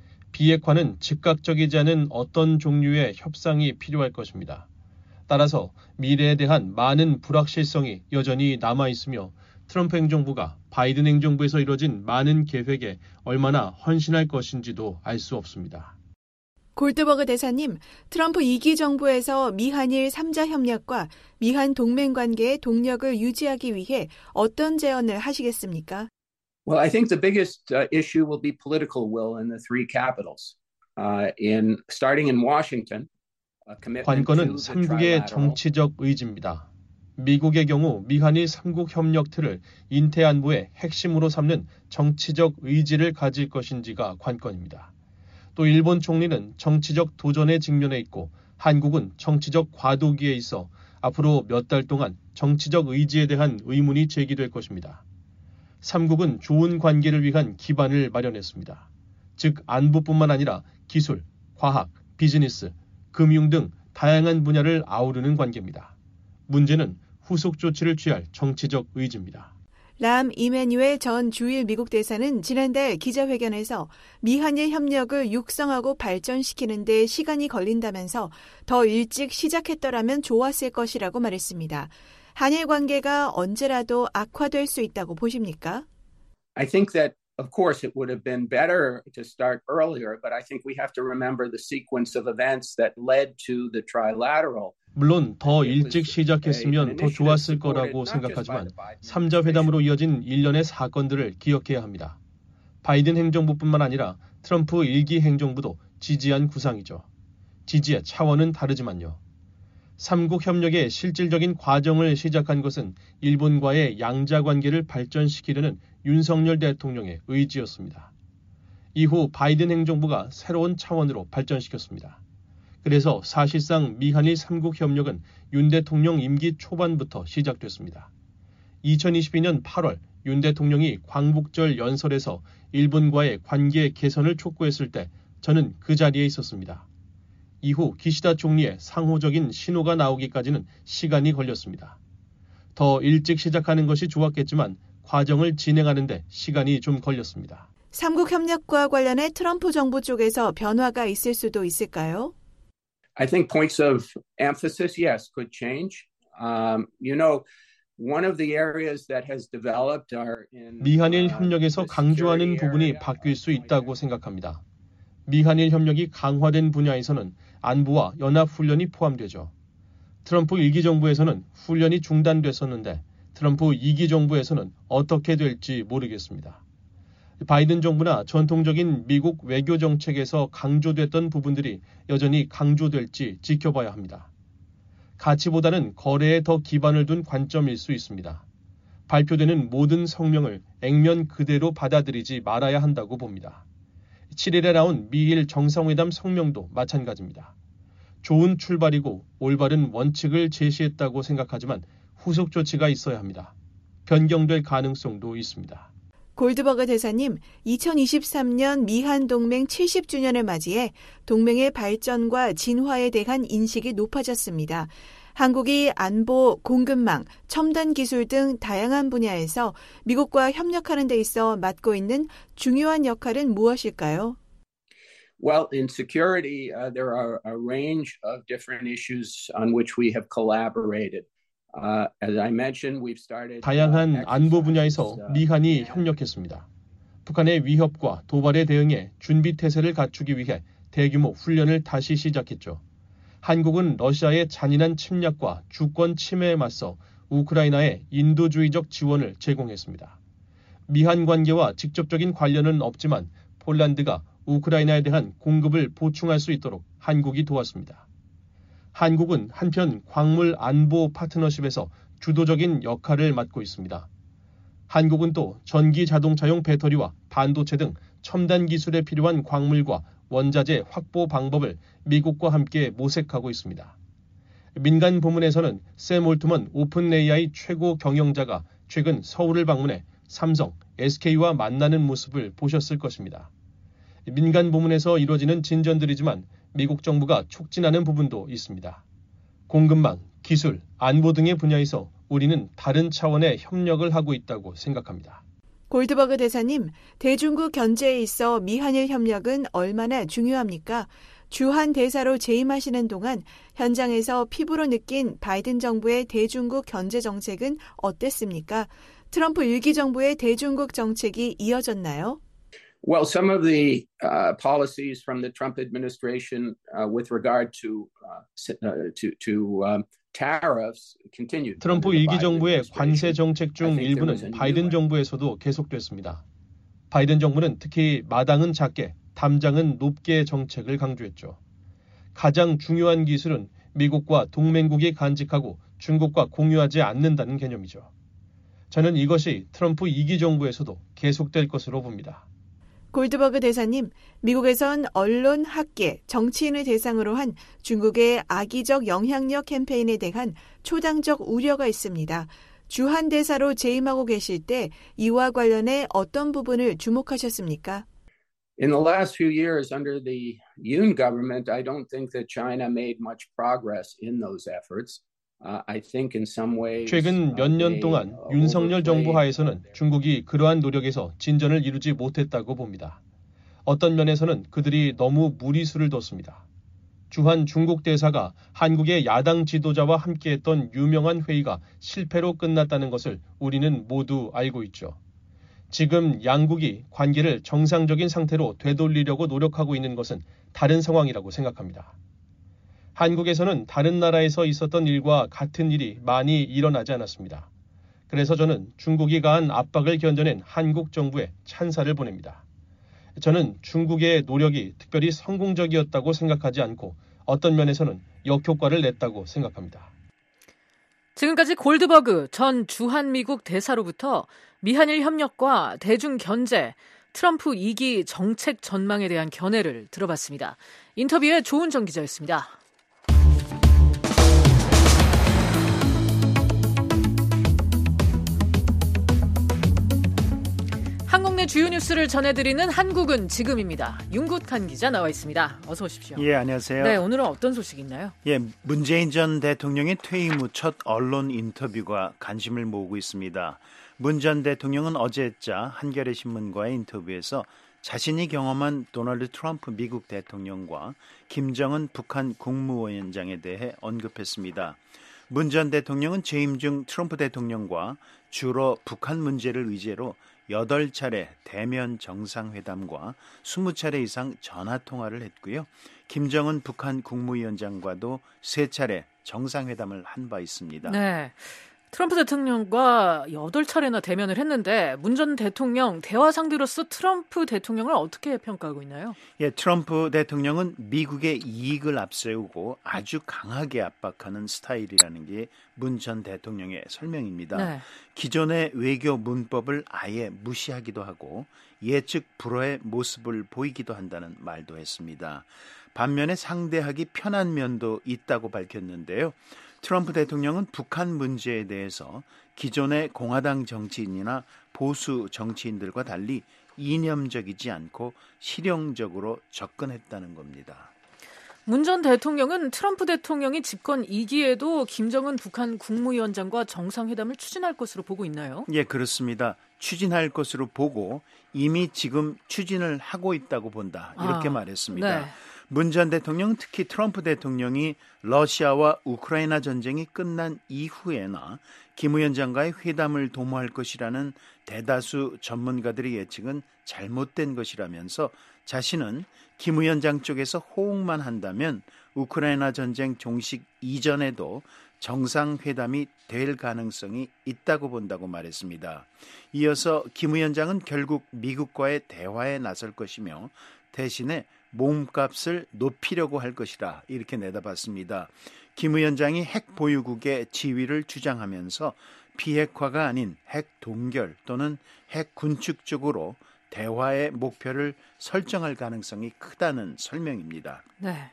비핵화는 즉각적이지 않은 어떤 종류의 협상이 필요할 것입니다. 따라서 미래에 대한 많은 불확실성이 여전히 남아있으며 트럼프 행정부가 바이든 행정부에서 이뤄진 많은 계획에 얼마나 헌신할 것인지도 알 수 없습니다.
골드버그 대사님, 트럼프 이 기 정부에서 미한일 삼 자 협력과 미한 동맹 관계의 동력을 유지하기 위해 어떤 제언을 하시겠습니까?
Well, I think the biggest uh, issue will be political will in the three capitals. Uh, in starting in Washington, a commitment
관건은
to the
삼국의
trilateral.
정치적 의지입니다. 미국의 경우 미한일 삼국 협력 틀을 인태안보의 핵심으로 삼는 정치적 의지를 가질 것인지가 관건입니다. 또 일본 총리는 정치적 도전에 직면해 있고 한국은 정치적 과도기에 있어 앞으로 몇 달 동안 정치적 의지에 대한 의문이 제기될 것입니다. 삼국은 좋은 관계를 위한 기반을 마련했습니다. 즉 안보뿐만 아니라 기술, 과학, 비즈니스, 금융 등 다양한 분야를 아우르는 관계입니다. 문제는 후속 조치를 취할 정치적 의지입니다.
람 이메뉴엘 전 주일 미국 대사는 지난달 기자회견에서 미한일 협력을 육성하고 발전시키는 데 시간이 걸린다면서 더 일찍 시작했더라면 좋았을 것이라고 말했습니다. 한일 관계가 언제라도 악화될 수 있다고 보십니까?
I think that, of course, it would have been better to start earlier, but I think we have to remember the sequence of events that led to the trilateral.
물론 더 일찍 시작했으면 더 좋았을 거라고 생각하지만 삼 자 회담으로 이어진 일련의 사건들을 기억해야 합니다. 바이든 행정부뿐만 아니라 트럼프 일 기 행정부도 지지한 구상이죠. 지지의 차원은 다르지만요. 삼국 협력의 실질적인 과정을 시작한 것은 일본과의 양자 관계를 발전시키려는 윤석열 대통령의 의지였습니다. 이후 바이든 행정부가 새로운 차원으로 발전시켰습니다. 그래서 사실상 미한일 삼국 협력은 윤 대통령 임기 초반부터 시작됐습니다. 이천이십이 년 팔월 윤 대통령이 광복절 연설에서 일본과의 관계 개선을 촉구했을 때 저는 그 자리에 있었습니다. 이후 기시다 총리의 상호적인 신호가 나오기까지는 시간이 걸렸습니다. 더 일찍 시작하는 것이 좋았겠지만 과정을 진행하는 데 시간이 좀 걸렸습니다.
삼국 협력과 관련해 트럼프 정부 쪽에서 변화가 있을 수도 있을까요?
I think points of emphasis, yes, could change. Um, you know, one of the areas that has developed are in
미한일 협력에서 강조하는 부분이 바뀔 수 있다고 생각합니다. 미한일 협력이 강화된 분야에서는 안보와 연합훈련이 포함되죠. 트럼프 일 기 정부에서는 훈련이 중단됐었는데 트럼프 이 기 정부에서는 어떻게 될지 모르겠습니다. 바이든 정부나 전통적인 미국 외교 정책에서 강조됐던 부분들이 여전히 강조될지 지켜봐야 합니다. 가치보다는 거래에 더 기반을 둔 관점일 수 있습니다. 발표되는 모든 성명을 액면 그대로 받아들이지 말아야 한다고 봅니다. 칠 일에 나온 미일 정상회담 성명도 마찬가지입니다. 좋은 출발이고 올바른 원칙을 제시했다고 생각하지만 후속 조치가 있어야 합니다. 변경될 가능성도 있습니다.
골드버그 대사님, 이천이십삼 년 미한 동맹 칠십 주년을 맞이해 동맹의 발전과 진화에 대한 인식이 높아졌습니다. 한국이 안보, 공급망, 첨단 기술 등 다양한 분야에서 미국과 협력하는 데 있어 맡고 있는 중요한 역할은 무엇일까요?
Well, in security, uh, there are a range of different issues on which we have collaborated. Uh, as I mentioned, we've started.
다양한 안보 분야에서 미한이 협력했습니다. 북한의 위협과 도발에 대응해 준비 태세를 갖추기 위해 대규모 훈련을 다시 시작했죠. 한국은 러시아의 잔인한 침략과 주권 침해에 맞서 우크라이나에 인도주의적 지원을 제공했습니다. 미한 관계와 직접적인 관련은 없지만 폴란드가 우크라이나에 대한 공급을 보충할 수 있도록 한국이 도왔습니다. 한국은 한편 광물 안보 파트너십에서 주도적인 역할을 맡고 있습니다. 한국은 또 전기 자동차용 배터리와 반도체 등 첨단 기술에 필요한 광물과 원자재 확보 방법을 미국과 함께 모색하고 있습니다. 민간 부문에서는 샘 올트먼 오픈 에이아이 최고 경영자가 최근 서울을 방문해 삼성, 에스케이와 만나는 모습을 보셨을 것입니다. 민간 부문에서 이루어지는 진전들이지만 미국 정부가 촉진하는 부분도 있습니다. 공급망, 기술, 안보 등의 분야에서 우리는 다른 차원의 협력을 하고 있다고 생각합니다.
골드버그 대사님, 대중국 견제에 있어 미한일 협력은 얼마나 중요합니까? 주한 대사로 재임하시는 동안 현장에서 피부로 느낀 바이든 정부의 대중국 견제 정책은 어땠습니까? 트럼프 일기 정부의 대중국 정책이 이어졌나요?
Well, some of the uh, policies from the Trump administration uh, with regard to uh, to to um, tariffs continued.
트럼프 일기 정부의 관세 정책 중 일부는 바이든 정부에서도 계속됐습니다. 바이든 정부는 특히 마당은 작게, 담장은 높게 정책을 강조했죠. 가장 중요한 기술은 미국과 동맹국이 간직하고 중국과 공유하지 않는다는 개념이죠. 저는 이것이 트럼프 이기 정부에서도 계속될 것으로 봅니다.
골드버그 대사님, 미국에선 언론, 학계, 정치인을 대상으로 한 중국의 악의적 영향력 캠페인에 대한 초당적 우려가 있습니다. 주한 대사로 재임하고 계실 때 이와 관련해 어떤 부분을 주목하셨습니까?
In the last few years under the Yoon government, I don't think that China made much progress in those efforts. Uh, I think in some ways,
최근 몇 년 동안 윤석열 정부 하에서는 중국이 그러한 노력에서 진전을 이루지 못했다고 봅니다. 어떤 면에서는 그들이 너무 무리수를 뒀습니다. 주한 중국 대사가 한국의 야당 지도자와 함께했던 유명한 회의가 실패로 끝났다는 것을 우리는 모두 알고 있죠. 지금 양국이 관계를 정상적인 상태로 되돌리려고 노력하고 있는 것은 다른 상황이라고 생각합니다. 한국에서는 다른 나라에서 있었던 일과 같은 일이 많이 일어나지 않았습니다. 그래서 저는 중국이 가한 압박을 견뎌낸 한국 정부에 찬사를 보냅니다. 저는 중국의 노력이 특별히 성공적이었다고 생각하지 않고 어떤 면에서는 역효과를 냈다고 생각합니다.
지금까지 골드버그 전 주한미국 대사로부터 미한일 협력과 대중 견제, 트럼프 이기 정책 전망에 대한 견해를 들어봤습니다. 인터뷰에 조은정 기자였습니다. 한국 내 주요 뉴스를 전해드리는 한국은 지금입니다. 윤국한 기자 나와 있습니다. 어서 오십시오.
예, 안녕하세요.
네, 오늘은 어떤 소식이 있나요?
예, 문재인 전 대통령의 퇴임 후 첫 언론 인터뷰가 관심을 모으고 있습니다. 문 전 대통령은 어제자 한겨레 신문과의 인터뷰에서 자신이 경험한 도널드 트럼프 미국 대통령과 김정은 북한 국무위원장에 대해 언급했습니다. 문 전 대통령은 재임 중 트럼프 대통령과 주로 북한 문제를 의제로 여덟 차례 대면 정상회담과 스무 차례 이상 전화통화를 했고요. 김정은 북한 국무위원장과도 세 차례 정상회담을 한 바 있습니다.
네, 트럼프 대통령과 여덟 차례나 대면을 했는데 문 전 대통령 대화 상대로서 트럼프 대통령을 어떻게 평가하고 있나요?
예, 트럼프 대통령은 미국의 이익을 앞세우고 아주 강하게 압박하는 스타일이라는 게 문 전 대통령의 설명입니다.
네.
기존의 외교 문법을 아예 무시하기도 하고 예측 불허의 모습을 보이기도 한다는 말도 했습니다. 반면에 상대하기 편한 면도 있다고 밝혔는데요. 트럼프 대통령은 북한 문제에 대해서 기존의 공화당 정치인이나 보수 정치인들과 달리 이념적이지 않고 실용적으로 접근했다는 겁니다.
문 전 대통령은 트럼프 대통령이 집권 이 기에도 김정은 북한 국무위원장과 정상회담을 추진할 것으로 보고 있나요?
예, 그렇습니다. 추진할 것으로 보고 이미 지금 추진을 하고 있다고 본다. 이렇게
아,
말했습니다.
네.
문 전 대통령은 특히 트럼프 대통령이 러시아와 우크라이나 전쟁이 끝난 이후에나 김 위원장과의 회담을 도모할 것이라는 대다수 전문가들의 예측은 잘못된 것이라면서 자신은 김 위원장 쪽에서 호응만 한다면 우크라이나 전쟁 종식 이전에도 정상회담이 될 가능성이 있다고 본다고 말했습니다. 이어서 김 위원장은 결국 미국과의 대화에 나설 것이며 대신에 몸값을 높이려고 할 것이라 이렇게 내다봤습니다. 김 위원장이 핵 보유국의 지위를 주장하면서 비핵화가 아닌 핵 동결 또는 핵 군축 쪽으로 대화의 목표를 설정할 가능성이 크다는 설명입니다.
네.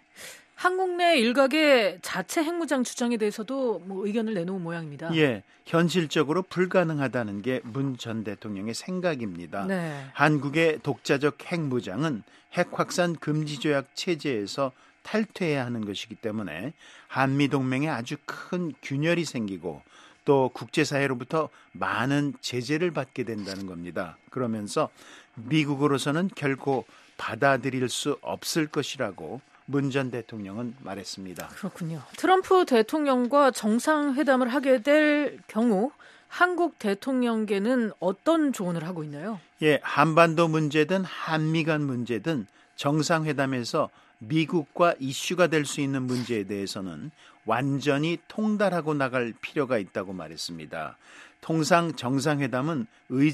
한국 내 일각의 자체 핵무장 주장에 대해서도 뭐 의견을 내놓은 모양입니다.
예, 현실적으로 불가능하다는 게 문 전 대통령의 생각입니다.
네.
한국의 독자적 핵무장은 핵 확산 금지 조약 체제에서 탈퇴해야 하는 것이기 때문에 한미 동맹에 아주 큰 균열이 생기고 또 국제사회로부터 많은 제재를 받게 된다는 겁니다. 그러면서 미국으로서는 결코 받아들일 수 없을 것이라고 문 전 대통령은 말했습니다.
그렇군요. 트럼프 대통령과 정상회담을 하게 될 경우 한국 대통령계는 어떤 조언을 하고 있나요?
예, 한반도 문제든 한미 간 문제든 정상회담에서 미국과 이슈가 될 수 있는 문제에 대해서는 완전히 통달하고 나갈 필요가 있다고 말했습니다. 통상 정상회담은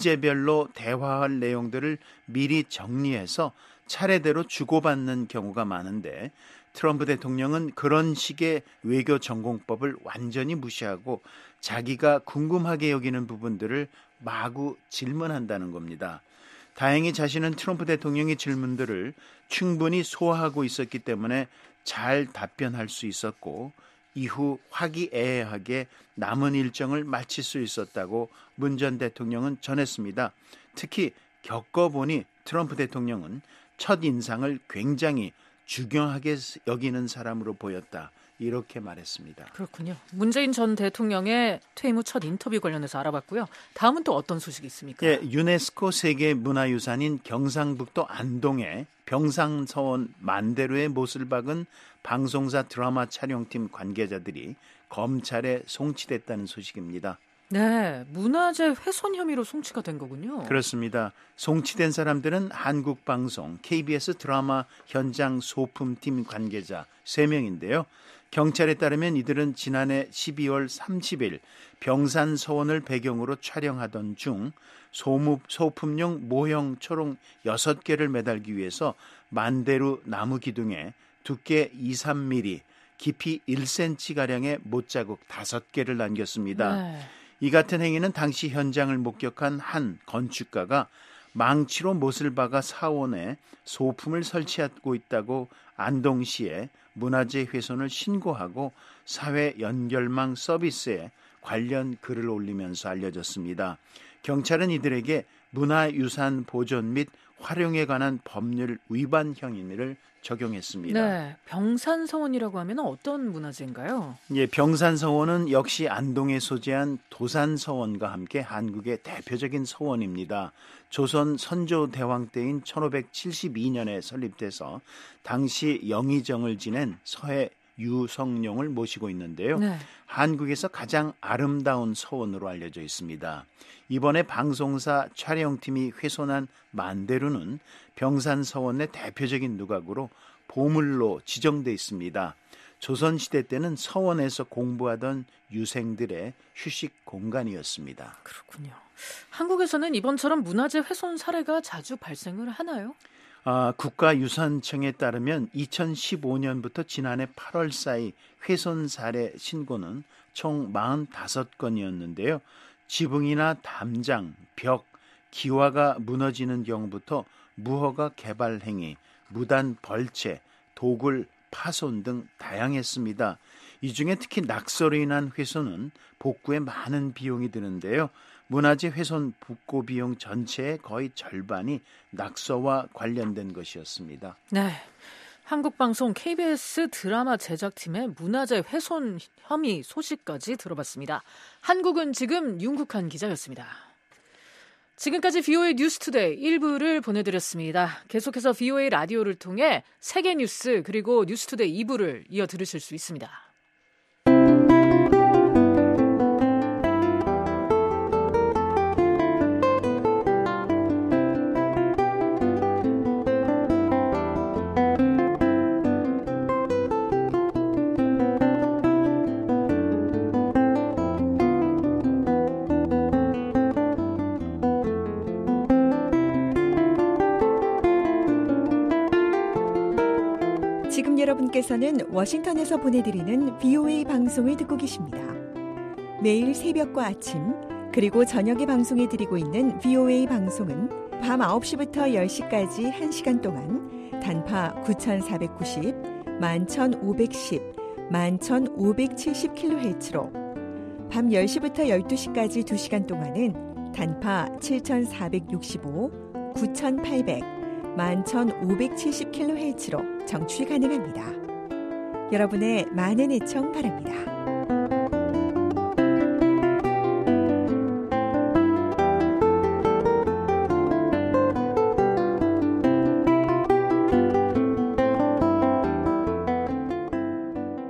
의제별로 대화할 내용들을 미리 정리해서 차례대로 주고받는 경우가 많은데 트럼프 대통령은 그런 식의 외교 전공법을 완전히 무시하고 자기가 궁금하게 여기는 부분들을 마구 질문한다는 겁니다. 다행히 자신은 트럼프 대통령의 질문들을 충분히 소화하고 있었기 때문에 잘 답변할 수 있었고 이후 화기애애하게 남은 일정을 마칠 수 있었다고 문 전 대통령은 전했습니다. 특히 겪어보니 트럼프 대통령은 첫 인상을 굉장히 중요하게 여기는 사람으로 보였다. 이렇게 말했습니다.
그렇군요. 문재인 전 대통령의 퇴임 후 첫 인터뷰 관련해서 알아봤고요. 다음은 또 어떤 소식이 있습니까?
예, 유네스코 세계문화유산인 경상북도 안동의 병산서원 만대루의 못을 박은 방송사 드라마 촬영팀 관계자들이 검찰에 송치됐다는 소식입니다.
네, 문화재 훼손 혐의로 송치가 된 거군요.
그렇습니다. 송치된 사람들은 한국방송, 케이비에스 드라마 현장 소품팀 관계자 세 명인데요. 경찰에 따르면 이들은 지난해 십이월 삼십일 병산서원을 배경으로 촬영하던 중 소무, 소품용 모형 초롱 여섯 개를 매달기 위해서 만대루 나무 기둥에 두께 이, 삼 밀리미터, 깊이 일 센티미터가량의 못자국 다섯 개를 남겼습니다.
네.
이 같은 행위는 당시 현장을 목격한 한 건축가가 망치로 못을 박아 사원에 소품을 설치하고 있다고 안동시에 문화재 훼손을 신고하고 사회 연결망 서비스에 관련 글을 올리면서 알려졌습니다. 경찰은 이들에게 문화유산 보존 및 활용에 관한 법률 위반 혐의를 적용했습니다.
네, 병산서원이라고 하면 어떤 문화재인가요?
예, 병산서원은 역시 안동에 소재한 도산서원과 함께 한국의 대표적인 서원입니다. 조선 선조대왕 때인 천오백칠십이 년에 설립돼서 당시 영의정을 지낸 서해 유성룡을 모시고 있는데요.
네.
한국에서 가장 아름다운 서원으로 알려져 있습니다. 이번에 방송사 촬영팀이 훼손한 만대루는 병산서원의 대표적인 누각으로 보물로 지정돼 있습니다. 조선시대 때는 서원에서 공부하던 유생들의 휴식 공간이었습니다.
그렇군요. 한국에서는 이번처럼 문화재 훼손 사례가 자주 발생을 하나요?
아, 국가유산청에 따르면 이천십오 년부터 지난해 팔월 사이 훼손 사례 신고는 총 사십오 건이었는데요. 지붕이나 담장, 벽, 기와가 무너지는 경우부터 무허가 개발 행위, 무단 벌채, 도굴, 파손 등 다양했습니다. 이 중에 특히 낙서로 인한 훼손은 복구에 많은 비용이 드는데요. 문화재 훼손 복구 비용 전체의 거의 절반이 낙서와 관련된 것이었습니다.
네, 한국방송 케이비에스 드라마 제작팀의 문화재 훼손 혐의 소식까지 들어봤습니다. 한국은 지금 윤국한 기자였습니다. 지금까지 비오에이 뉴스투데이 일 부를 보내드렸습니다. 계속해서 비오에이 라디오를 통해 세계 뉴스 그리고 뉴스투데이 이 부를 이어 들으실 수 있습니다.
여러분께서는 워싱턴에서 보내드리는 비오에이 방송을 듣고 계십니다. 매일 새벽과 아침 그리고 저녁에 방송해드리고 있는 비오에이 방송은 밤 아홉 시부터 열 시까지 한 시간 동안 단파 구천사백구십, 만 천오백십, 만 천오백칠십 킬로헤르츠로 밤 열 시부터 열두 시까지 두 시간 동안은 단파 칠천사백육십오, 구천팔백, 만 천오백칠십 킬로헤르츠로 정취 가능합니다. 여러분의 많은 애청 바랍니다.